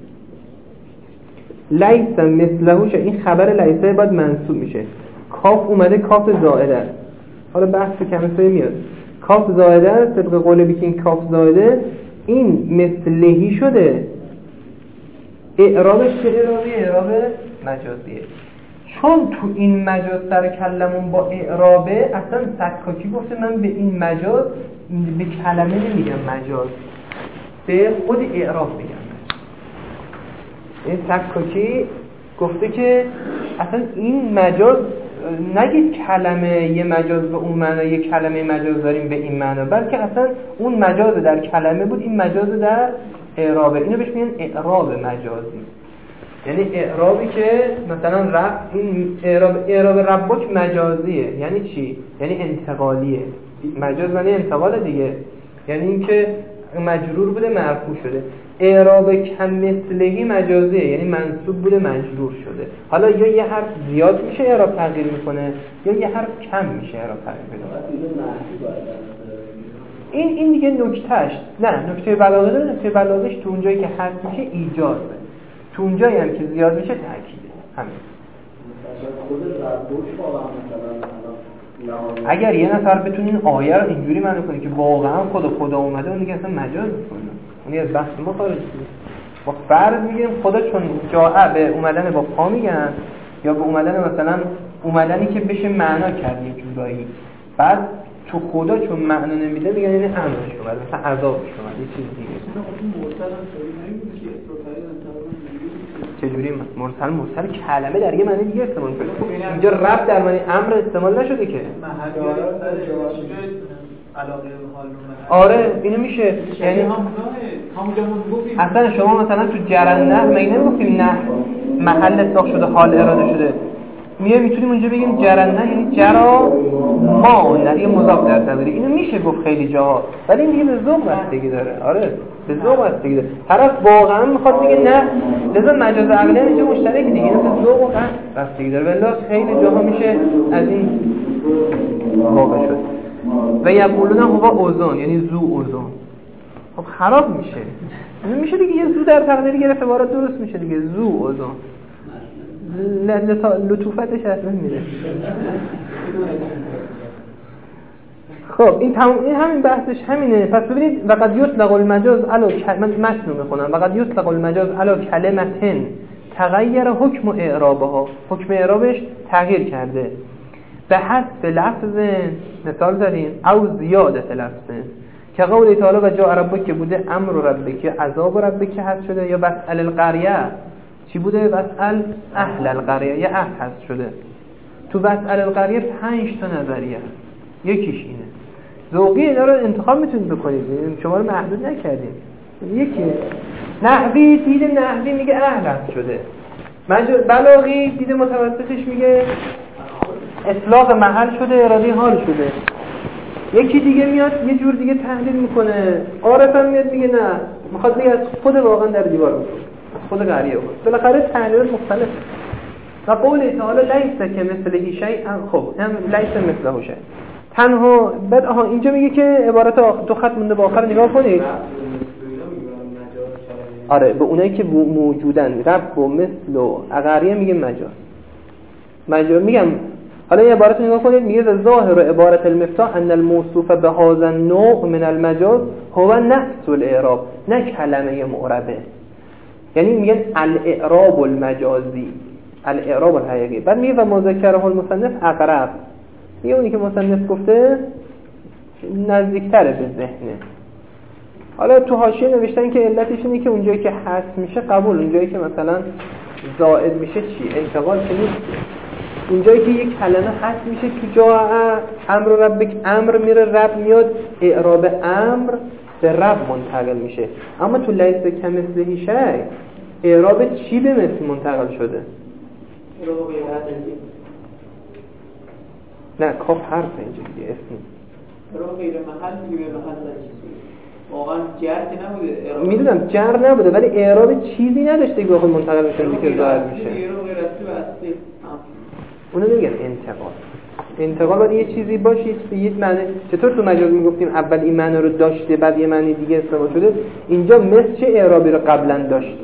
لیس مثله شیء. این خبر لیسه باید منصوب میشه. کاف اومده کاف زائده است. حالا بحث کمثله میاد. کاف زائده است طبق قول بیکی این کاف زائده این مثلهی شده. اعرابش چه اعرابی؟ اعراب مجازیه. چون تو این مجاز سر کلمون با اعرابه اصلا سکاکی گفته من به این مجاز به کلمه نمیگم مجاز به خود اعراب میگم. این سکاکی گفته که اصلا این مجاز نگید کلمه یه مجاز به اون معنا یه کلمه مجاز داریم به این معنا، بلکه اصلا اون مجاز در کلمه بود این مجاز در اعرابه. اینو بهش میگن اعراب مجازی. یعنی اعرابی که مثلا رب این اعراب ربک مجازیه. یعنی چی؟ یعنی انتقالیه. مجاز معنی انتقال دیگه. یعنی اینکه مجرور بوده مرفوع شده. اعراب کم مثلهی مجازیه. یعنی منصوب بوده مجرور شده. حالا یا یه حرف زیاد میشه اعراب تغییر میکنه یا یه حرف کم میشه اعراب تغییر میکنه. این دیگه نکتهش نه نکته بلاغه نه. نکته بلاغش تو اونجایی که حذف میشه ایجازه. تو اونجایی هم که زیاد میشه تأکیده. همین. اگر یه نفر بتونه این آیه رو اینجوری معنی کنه که واقعا خدا اومده اون دیگه اصلا مجاز میکنه. اون از بحث ما خارج میشه. ما فرض میگیریم خدا چون جاء به اومدن با پا میگن یا به اومدن مثلا اومدنی که بشه معنا کرد یه جورایی. بعد تو خدا چون معنا نمیده میگن یعنی امرش اومد مثلا عذابش اومد یه چیز دیگه. چجوری مرسل کلمه در یه معنی دیگه استعمال شده. اینجا رب در معنی امر استعمال نشده که. آره اینو میشه. یعنی اصلا شما مثلا تو جرنده مگه نمیگفتیم نه محل اطلاق شده حال اراده شده. میتونیم اونجا بگیم جرنده یعنی جرا ما در یه مضاف در تقدیر. اینو میشه گفت خیلی جاها ولی این دیگه به ذوق بستگی داره. آره به ذوق بستگی داره. طرف واقعا میخواد بگه نه لذا مجاز عقلی اینجا مشترک دیگه اینو به ذوق بستگی داره. ولی خیلی جاها میشه از این واقع شد. و یقولون هو اوزان یعنی زو اوزان. خب خراب میشه. این میشه دیگه یه زو در تقدیر گرفت عبارت درست میشه دیگه زو اوزان. لطوفتش اصلا میره. خب این همین بحثش همینه. پس ببینید وقد یطلق المجاز علی من متن میخونم. وقد یطلق المجاز علی کلمتن تغیر حکم اعرابها. حکم اعرابش تغییر کرده به حذف لفظ مثال زدیم او زیادت لفظ که قول تعالی و جاء ربک که بوده امر ربک عذاب ربک حذف شده یا بسأل القریه چی بوده؟ بسأل اهل القریه یا اهل حذف شده. تو بسأل القریه 5 تا نظریه یکیش اینه. ذوقی اینا رو انتخاب میتونید بکنید. شما رو محدود نکردیم. یکی نحوی دید نحوی میگه اهل حذف شده. بلاغی دید متوسطش میگه اطلاق محل شده ارادی حال شده. یکی دیگه میاد یه جور دیگه تحلیل میکنه، عارف هم میاد میگه نه میخواد بگه از خود واقعا در دیوار بود، خود قریه بود. بالاخره تحلیلات مختلف. و قوله تعالی لیس که مثل شیء، خب هم لیس مثل شیء تنها. بعد اینجا میگه که عبارت دو خط مونده با آخر نگاه کنید. آره به اونایی که موجودن، رب و مثل و عقریه میگه مجاز. میگم حالا این عبارت رو نگاه کنید، میگه ظاهر عبارت المفتاح ان الموصوف به هذا النوع من المجاز هو نفس الاعراب، نه کلمه معربه. یعنی میگن الاعراب المجازی، الاعراب الحقیقی. بعد میگه و ما ذکره المصنف اقرب، میگه اونی که مصنف گفته نزدیکتره به ذهنه. حالا تو حاشیه نوشتن که علتش اینه که اونجایی که حذف میشه قبول، اونجایی که مثلا زائد میشه چی؟ انتقال که نیست. اونجایی که یک کلمه حذف میشه تو جا امر ربک، امر میره، رب میاد، اعراب امر به رب منتقل میشه. اما تو لیس کمثله شیء اعراب چی به مثل منتقل شده؟ نه کاف حرف اینجا دیگه، اسم رو غیر محل دیگه به محل واقعا جر که نبوده. میدونم جر نبوده ولی اعراب چیزی نداشته که بخواد منتقل بشه که ظاهر میشه. اونو میگن انتقال باید یه چیزی باشه به یه معنی. چطور تو مجاز میگفتیم اول این معنی رو داشته بعد یه معنی دیگه استفاده شده، اینجا مثل چه اعرابی رو قبلا داشته؟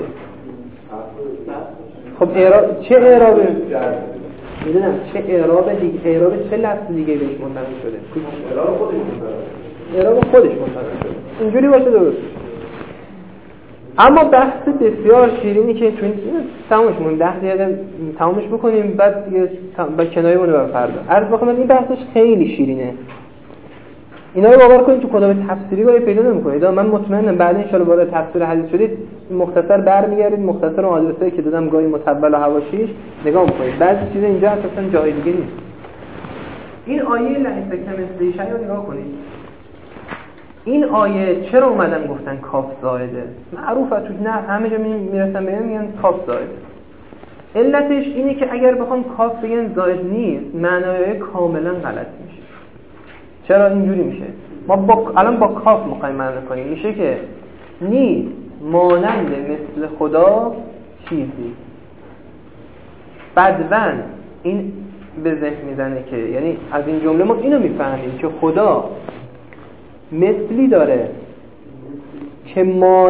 خب اعراب چه اعرابی؟ میدونم چه اعراب دیگه، اعراب چه لفظ دیگه بهش منتقل شده؟ اعراب خودش منتقل شده. اینجوری باشه درست. اما بحث بسیار شیرینی که تو این تمامش مون 10 دقیقه تمامش بکنیم بعد دیگه با کنایه مون برای فردا. عرض بخوام این بحثش خیلی شیرینه. اینا رو باور کنید تو کتاب تفسیری گاهی پیدا نمی‌کنید. من مطمئنم بعد ان شاءالله وارد تفسیر حدیث شدید مختصر برمیگردید، مختصر اون آدرسایی که دادم گاهی متول و حواشیش نگاه می‌کنید. بعضی چیزا اینجا اصلا جای دیگه نیست. این آیه لیس کمثله شیء رو نگاه کنید. این آیه چرا اومدن گفتن کاف زائده؟ معروفه تو نه همه جا میرسن میگن کاف زائده. علتش اینه که اگر بخوام کاف بگن زائد نیست معنای کاملا غلط میشه. چرا اینجوری میشه؟ ما الان با کاف میخوایم معنی کنیم، میشه که نیست مانند مثل خدا چیزی. بدون این به ذهن میزنه که یعنی از این جمله ما اینو میفهمیم که خدا مثلی داره که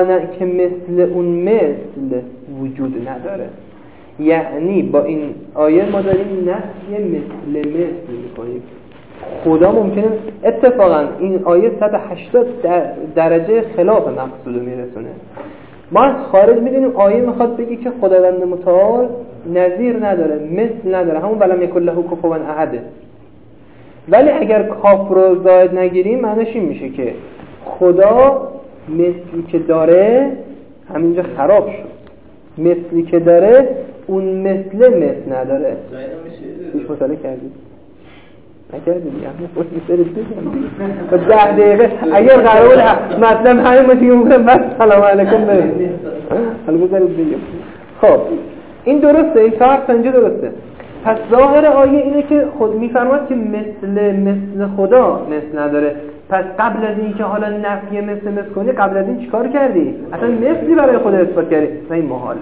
مثل اون مثل وجود نداره. یعنی با این آیه ما داریم نفی مثل میکنیم. خدا ممکنه اتفاقا این آیه 180 درجه خلاف مقصود رو میرسونه. ما از خارج میدونیم آیه میخواد بگی که خداوند متعال نظیر نداره، مثل نداره، همون ولم یکن له کفوا احد. ولی اگر کاف رو زائد نگیریم معنیش این میشه که خدا مثلی که داره همینجا خراب شد، مثلی که داره اون مثل نداره. پیش مطالعه کردید؟ نکردید دیگه خود میسرید با 10 دقیقه اگر قرار بود مطلب همین ما دیگه میگم بس سلام علیکم برید حالا بذارید دیگه. خب این درسته، این حرف اینجا درسته. پس ظاهر آیه اینه که خود میفرماد که مثل خدا مثل نداره. پس قبل از این که حالا نفی مثل کنی قبل از این چیکار کردی؟ اصلا مثلی برای خدا اثبات کردی و این محاله.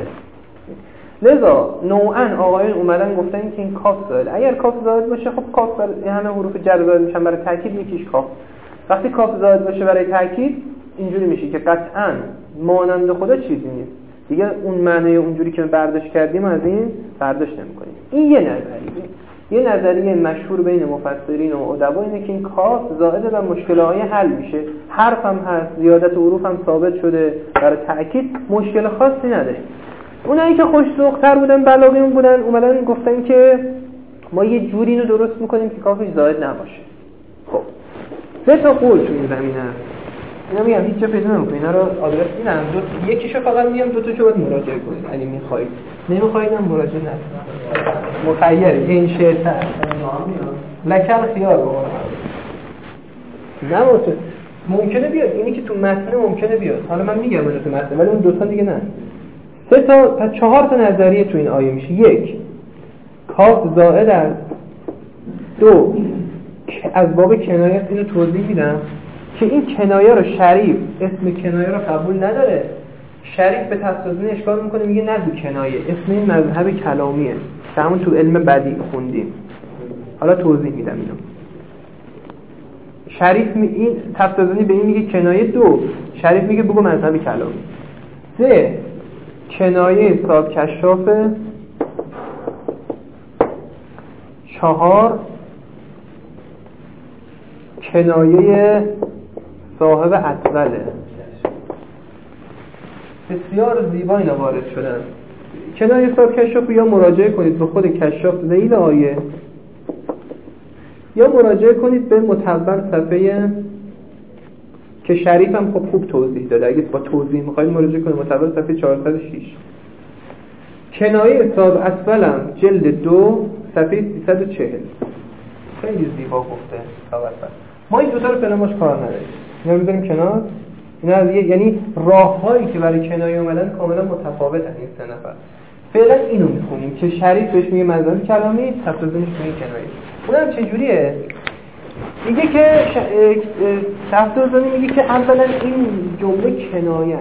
لذا نوعا آقایون اومدن گفتن که این کاف زائد. اگر کاف زائد باشه خب کاف برای همه حروف جر زائد میشن برای تاکید یکیش کاف. وقتی کاف زائد باشه برای تاکید اینجوری میشه که قطعاً مانند خدا چیزی نیست. دیگه اون معنی اونجوری که برداشت کردیم از این برداشت نمی‌کنیم. این یه نظریه مشهور بین مفسرین و ادبا اینه که این کاف زائد و مشکل‌های حل میشه. حرف هم هست، زیادت حروف هم ثابت شده، برای تأکید مشکل خاصی نداره. اونایی که خوش‌ذوق‌تر بودن بلاغیون بودن اومدن گفتن که ما یه جوری اینو درست می‌کنیم که کافش زائد نباشه. خب 3 تا قول تو این زمینه اینا میگم هیچ جا پیدا نمی‌کنی. اینا رو آدرس میدم، یکیشو فقط میگم، دو تاشو باید مراجعه کنید اگه می‌خواید. نمی‌خواید هم مراجعه نکنید. مخیره این شعر لکن خیار بقول نه ممکنه بیاد. اینی که تو متن ممکنه بیاد. حالا من میگم اون تو متن ولی اون دو تا دیگه نه. 3 تا تا 4 تا نظریه تو این آیه میشه. 1 کاف زائد است. 2 از باب کنایه اینو توضیح میدم که این کنایه رو شریف اسم کنایه رو قبول نداره. شریف به تفسیرین اشکال میکنه، میگه نگو کنایه، اسم این مذهب کلامیه که همون تو علم بدیع خوندیم. حالا توضیح میدم اینو. شریف این تفسیرین به این میگه کنایه. 2 شریف میگه بگو مذهب کلامی. 3 کنایه صاحب کشافه. 4 کنایه صاحب اطوله. بسیار زیبا اینا وارد شدن. کنایه صاحب کشاف یا مراجعه کنید به خود کشاف ذیل آیه یا مراجعه کنید به متول صفحه که شریف هم خوب توضیح داده. اگه با توضیح میخواید مراجعه کنید متول صفحه 406. کنایه صاحب اطولم جلد 2 صفحه 340. خیلی زیبا گفته توسط. ما این دوتا رو فعلا کار نداریم، اینا رو بذاریم کنار. اینا از یعنی راههایی که برای کنایه اومدن کاملا متفاوتن. این 3 نفر فعلا اینو میخونیم که شریف بهش میگه مذهب کلامی، تفسیرش میگه کنایه. اونم چجوریه؟ میگه که تفسیرش میگه که اولا این جمله کنایه،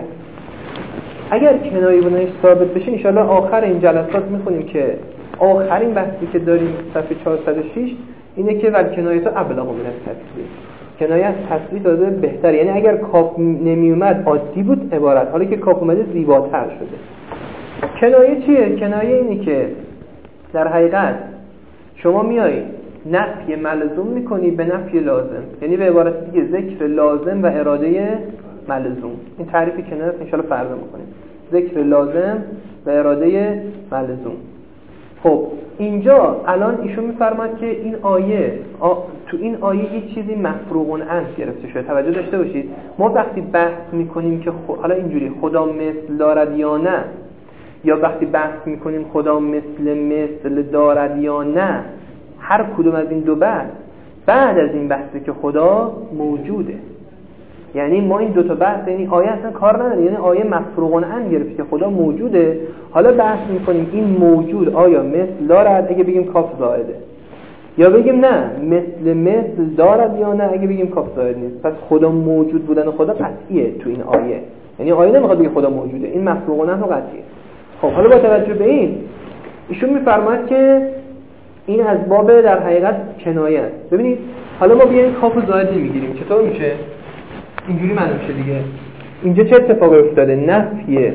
اگر کنایه بنایش ثابت بشه ان شاءالله آخر این جلسات میخونیم که آخرین بحثی که داریم صفحه 406 اینه که ول کنایه تو ابلغ من التسلیح، کنایه از تصریح داده بهتر. یعنی اگر کاف نمی اومد عادی بود عبارت، حالا که کاف اومده زیباتر شده. کنایه چیه؟ کنایه اینی که در حقیقت شما میایی نفی ملزوم میکنی به نفی لازم، یعنی به عبارت دیگه ذکر لازم و اراده ملزوم. این تعریفی کنایه ان شاءالله فردا میکنیم، ذکر لازم و اراده ملزوم. خب اینجا الان ایشون میفرماد که این آیه تو این آیه یه چیزی مفروغ عنه گرفته شده. توجه داشته باشید، ما وقتی بحث میکنیم که حالا اینجوری خدا مثل دارد یا نه، یا وقتی بحث میکنیم خدا مثل دارد یا نه، هر کدوم از این دو بحث بعد از این بحثی که خدا موجوده. یعنی ما این دو تا بحث، یعنی آیه اصلا کار نداره، یعنی آیه مفروغ عنه گرفته که خدا موجوده. حالا بحث میکنیم این موجود آیا مثل دارد اگه بگیم کاف زائده، یا بگیم نه مثل دارد یا نه اگه بگیم کاف زائد نیست. پس خدا موجود بودن خدا قطعیه تو این آیه، یعنی آیه نمیخواد بگه خدا موجوده، این مفروغ عنه قطعیه. خب حالا با توجه به این ایشون میفرماید که این از باب در حقیقت کنایه است. ببینید حالا ما بیایم کاف زائد میگیریم، چطور میشه؟ اینجوری معنی میشه دیگه. اینجا چه اتفاقی افتاده؟ نفی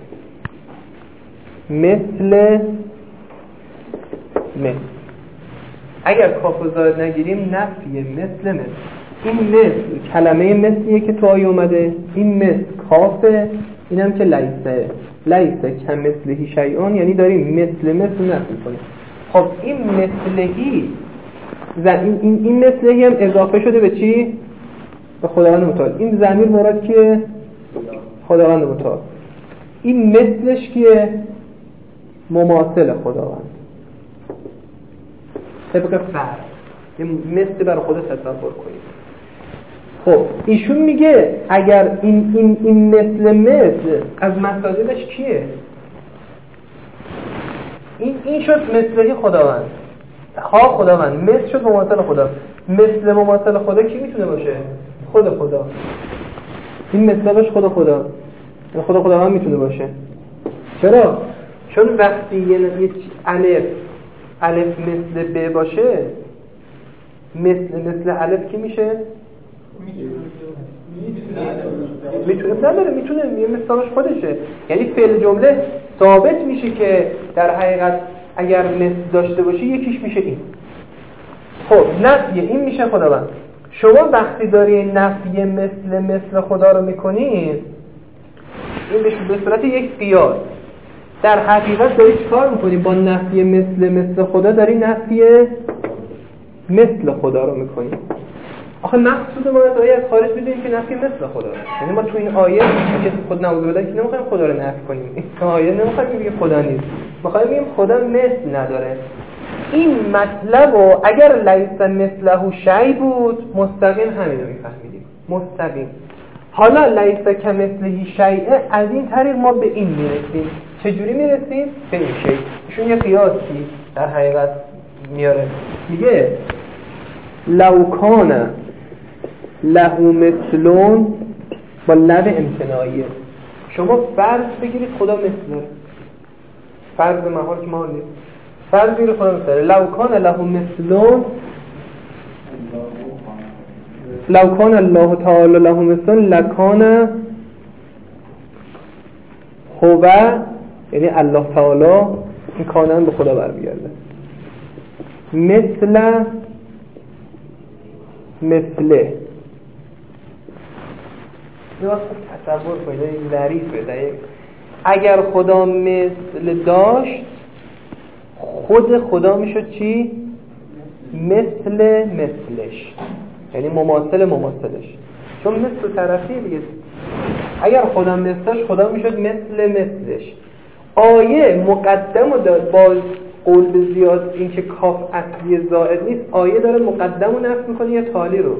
مثل اگر کاف زائد نگیریم نفی مثل این مثل کلمه مثلیه که تو آیه اومده، این مثل کافه، اینم که لیسه کمثله شیئون، یعنی داریم مثل نفی کنیم. خب این مثلهی این مثلهی هم اضافه شده به چی؟ به خداوند متعال. این ضمیر مراد که خداوند متعال. این مثلش که مماثل خداوند، طبق فرض یه مثل برای خدا تصور کنید. خب ایشون میگه اگر این مثل از مصادرش کیه؟ این شد مثلهی خداوند، خداوند مثل شد مماثل خدا. مثل مماثل خدا کی میتونه باشه؟ خدا. این مثل باش خدا، خداوند میتونه باشه. چرا؟ چون وقتی یه الف مثل ب باشه، مثل الف کی میشه؟ میتونه یه مثالش خودشه. یعنی فعل جمله ثابت میشه که در حقیقت اگر مثل داشته باشه یکیش میشه این. خب نفی این میشه خداوند. شما وقتی داری نفی مثل خدا رو میکنید، این به صورت یک قیاس در حقیقت داری چیکار میکنی؟ با نفی مثل خدا داری نفی مثل خدا رو میکنی. آخه مقصود ما از آیه از خارج میدونیم که نفی مثل خدا، یعنی ما تو این آیه که خود نعوذ بالله که نمیخوایم خدا رو نفی کنیم. این آیه نمیخوایم بگیم خدا نیست، میخوایم بگیم خدا مثل نداره. این مطلب و اگر لیس مثله شیء بود مستقیم همین رو میفهمیدیم، مستقیم. حالا لیس کمثله شیء، از این طریق ما به این میرسیم. چجوری میرسیم؟ به این شیء. ایشون یه قیاسی در حقیقت میاره، میگه لو کان له مثلون با لب امتناعیه. شما فرض بگیرید خدا مثل داره، فرض محال که محال نیست، فرض بگیرید خدا مثل داره. لو کان له مثلون، لو کان الله تعالی له مثلون لکان هو، یعنی الله تعالی این کانن به خدا برمیگرده، مثله این وقت تصور کنید این ظریفه دقیق. اگر خدا مثل داشت خود خدا میشد چی؟ مثلش، یعنی مماثلش، چون مثل طرفی دیگه. اگر خدا مثل داشت خدا میشد مثلش. آیه مقدم رو داد با قول به زیاد این که کاف اصلی زائد نیست، آیه داره مقدم رو نفی میکنه یا تالی رو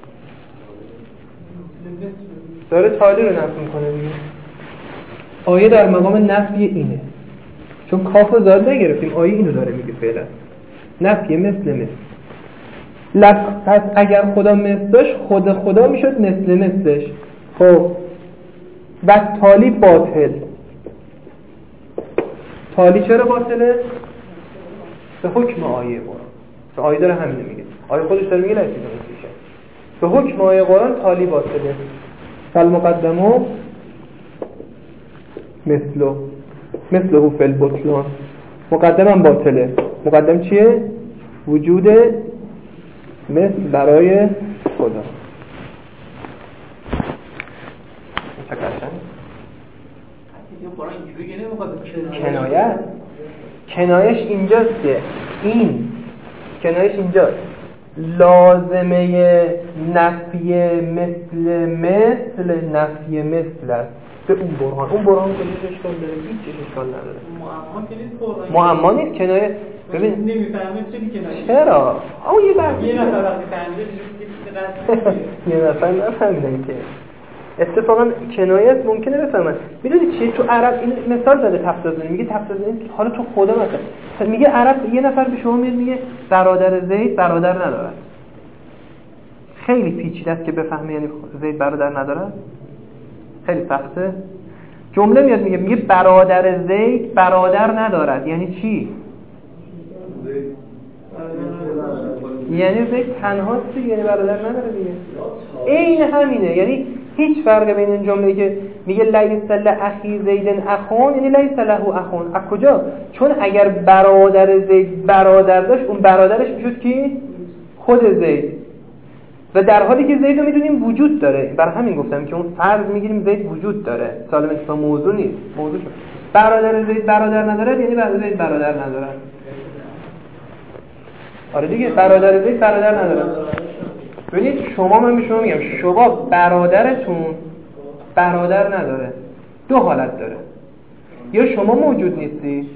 داره تالی رو نفی میکنه دیگه. آیه در مقام نفی اینه، چون کاف رو زائد نگرفتیم، آیه اینو داره میگه فعلا نفی مثل. پس اگر خدا مثل داشت خدا میشد مثلش. خب و تالی باطل. تالی چرا باطله؟ به حکم آیه قرآن. آیه داره همینو میگه، آیه خودش داره میگه نفی میشه. به حکم آیه قرآن تالی باطله. فالمقدمو مثله فی البطلان. مقدمم باطله. مقدم چیه؟ وجود مثل برای خدا. کنایش اینجاست که این کنایش اینجاست لازمه نفی مثل نفی مثل است به اون برهان که هیچ اشکال داره، هیچ اشکال نداره، معما نیست. کنایه ببین نمیفهمه چی کنایه چرا یه بحث یه نفر وقتی فهمیده یه نفر نفهمیدن که اتفاقا کنایت ممکنه بفهمن. میدونی چیه؟ تو عرب این مثال زده تفسیرزنی، میگه تفسیرزنی حالا تو خدا مثلا میگه عرب یه نفر به شما میگه برادر زید برادر ندارد. خیلی پیچیده است که بفهمه یعنی زید برادر ندارد، خیلی سخته. جمله میاد میگه برادر زید برادر ندارد، یعنی چی؟ یعنی زید تنهاست، یعنی برادر نداره دیگه. این همینه، یعنی هیچ فرقی بین این جمله‌ای که میگه لیس لاخی زید اخون یعنی لیس له اخون. از کجا؟ چون اگر برادر زید برادر داشت اون برادرش میشد کی؟ خود زید. و در حالی که زید رو میدونیم وجود داره، برای همین گفتم که اون فرض میگیریم زید وجود داره، سالم اسم موضوع نیست. موضوع شد برادر زید برادر نداره، یعنی برادر زید برادر نداره. آره دیگه، برادر زید برادر نداره. ببینید من به شما میگم شما برادرتون برادر نداره. دو حالت داره، یا شما موجود نیستی،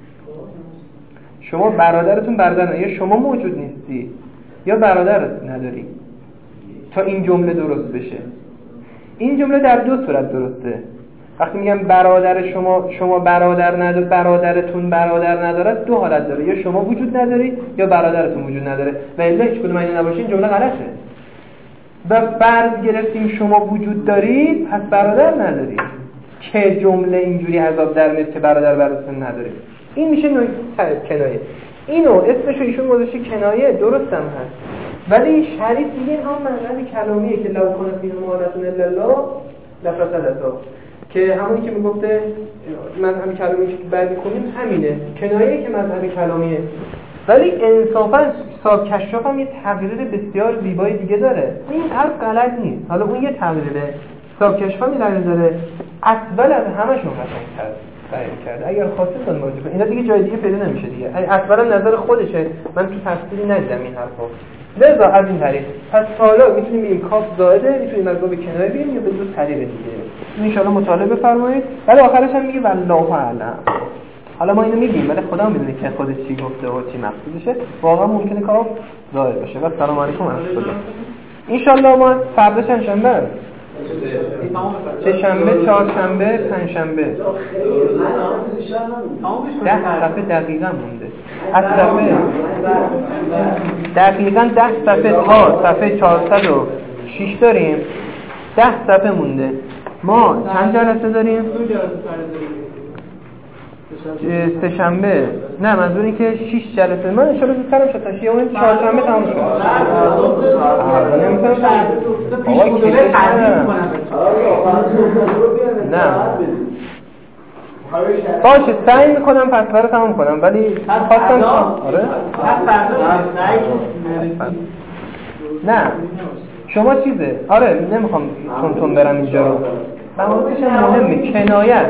شما برادرتون برادر نداره، یا شما موجود نیستی یا برادر نداری. تا این جمله درست بشه، این جمله در دو صورت درسته. وقتی میگم برادر شما برادر نداره، برادرتون برادر نداره، دو حالت داره، یا شما وجود نداری یا برادرتون وجود نداره. و الا هیچ کدوم اینا نباشه این جمله غلطه. و فرض گرفتیم شما وجود دارید پس برادر ندارید، که جمله اینجوری عذاب در میاد که برادرتون ندارید. این میشه کنایه. اینو اسمشو ایشون گذاشته کنایه، درستم هست، ولی شریف میگه هم معنی کلامیه که لو کان فیه مالتون الا الله لفسدتا، که همونی که میگفته مذهب کلامی که بعد میکنیم همینه، کنایه که مذهب کلامیه. ولی انصافا صاحب کشاف هم یه تقریر بسیار زیبای دیگه داره. این حرف غلط نیست، حالا اون یه تقریره، صاحب کشاف هم یه داره، اصلا از همشون قشنگ کرده. اگر خواستید من موضوع اینا دیگه جای دیگه پیدا نمیشه دیگه. اصلا نظر خودشه، من تو تفسیری ندیدم این حرفو. لذا از این طریق پس حالا میتونیم این کاف زائده، میتونیم از باب کنایه بگیم یا به دو طریق دیگه. ان شاء الله مطالعه بفرمایید. ولی آخرش هم میگه والله اعلم. حالا ما اینو میگیم ولی خدا میدونه که خودش چی گفته و چی مقصودشه. واقعا ممکنه کاف زائد باشه. و سلام علیکم و رحمت الله. ان شاء الله ما فردا شنبه سه‌شنبه، چهارشنبه، پنجشنبه 10 صفحه دقیقا مونده. از صفحه دقیقا 10 صفحه تا صفحه 406 داریم. 10 صفحه مونده. ما چند جلسه داریم؟ سه‌شنبه. نه منظور این که 6 جلسه. من ان شاء الله زودترم شد تا اون چهارشنبه تموم شد. نه باشه سعی میکنم پس برای تموم کنم ولی خواستم آره نه شما چیزه آره نمیخوام تون برم اینجا رو بحثش مهمه کنایت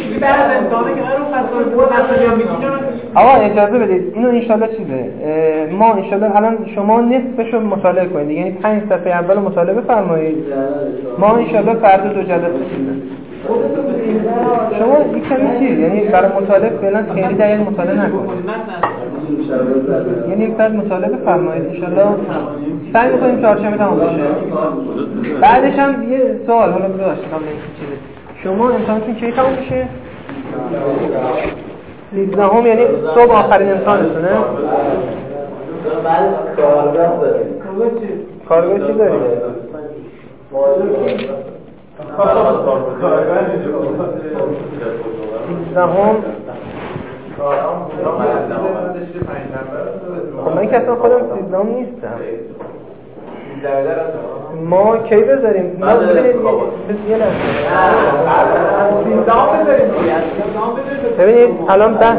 آقا اجازه بدید اینو انشالله چیزه ما انشالله الان شما نصفشو مطالعه کنید یعنی 5 صفحه اول مطالعه بفرمایید ما انشالله فردا 2 جلسه شما کمی چیز یعنی برای مطالعه فعلا خیلی دقیق مطالعه نکنید یعنی این فرد مطالعه بفرمایید انشالله سعی می‌کنیم چهارشنبه تمام بشه بعدش هم یه سوال حالا داشتم چیزی شما امتحانتون کی تموم میشه 13 یعنی صبح آخرین امتحانتونه کارگاه چی دارید خب من که اصلا خودم 13 نیستم ما کی بذاریم؟ ما ببینید الان بحث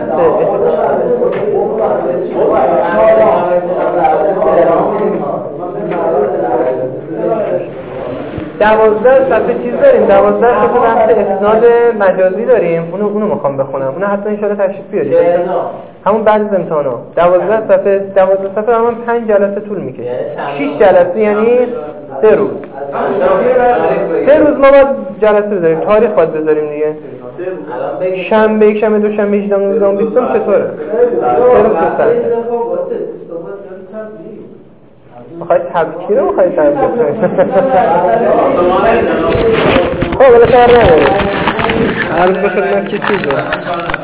12 صفحه چیز داریم 12 صفحه بحث اسناد مجازی داریم اونو میخوام بخونم اونو حتما ان شاء الله تشریف بیارید همون بعد از امتحانا 12 صفحه همون 5 جلسه طول میکشه 6 جلسه یعنی 3 روز 3 روز ما باید جلسه بذاریم تاریخ باید بذاریم دیگه شنبه یک شنبه دو شنبه 18 19 20 چطوره 3 روز میخواید تبکیر رو میخواید تبکیر خب ولی کار نداره عرض به خدمت که چیزه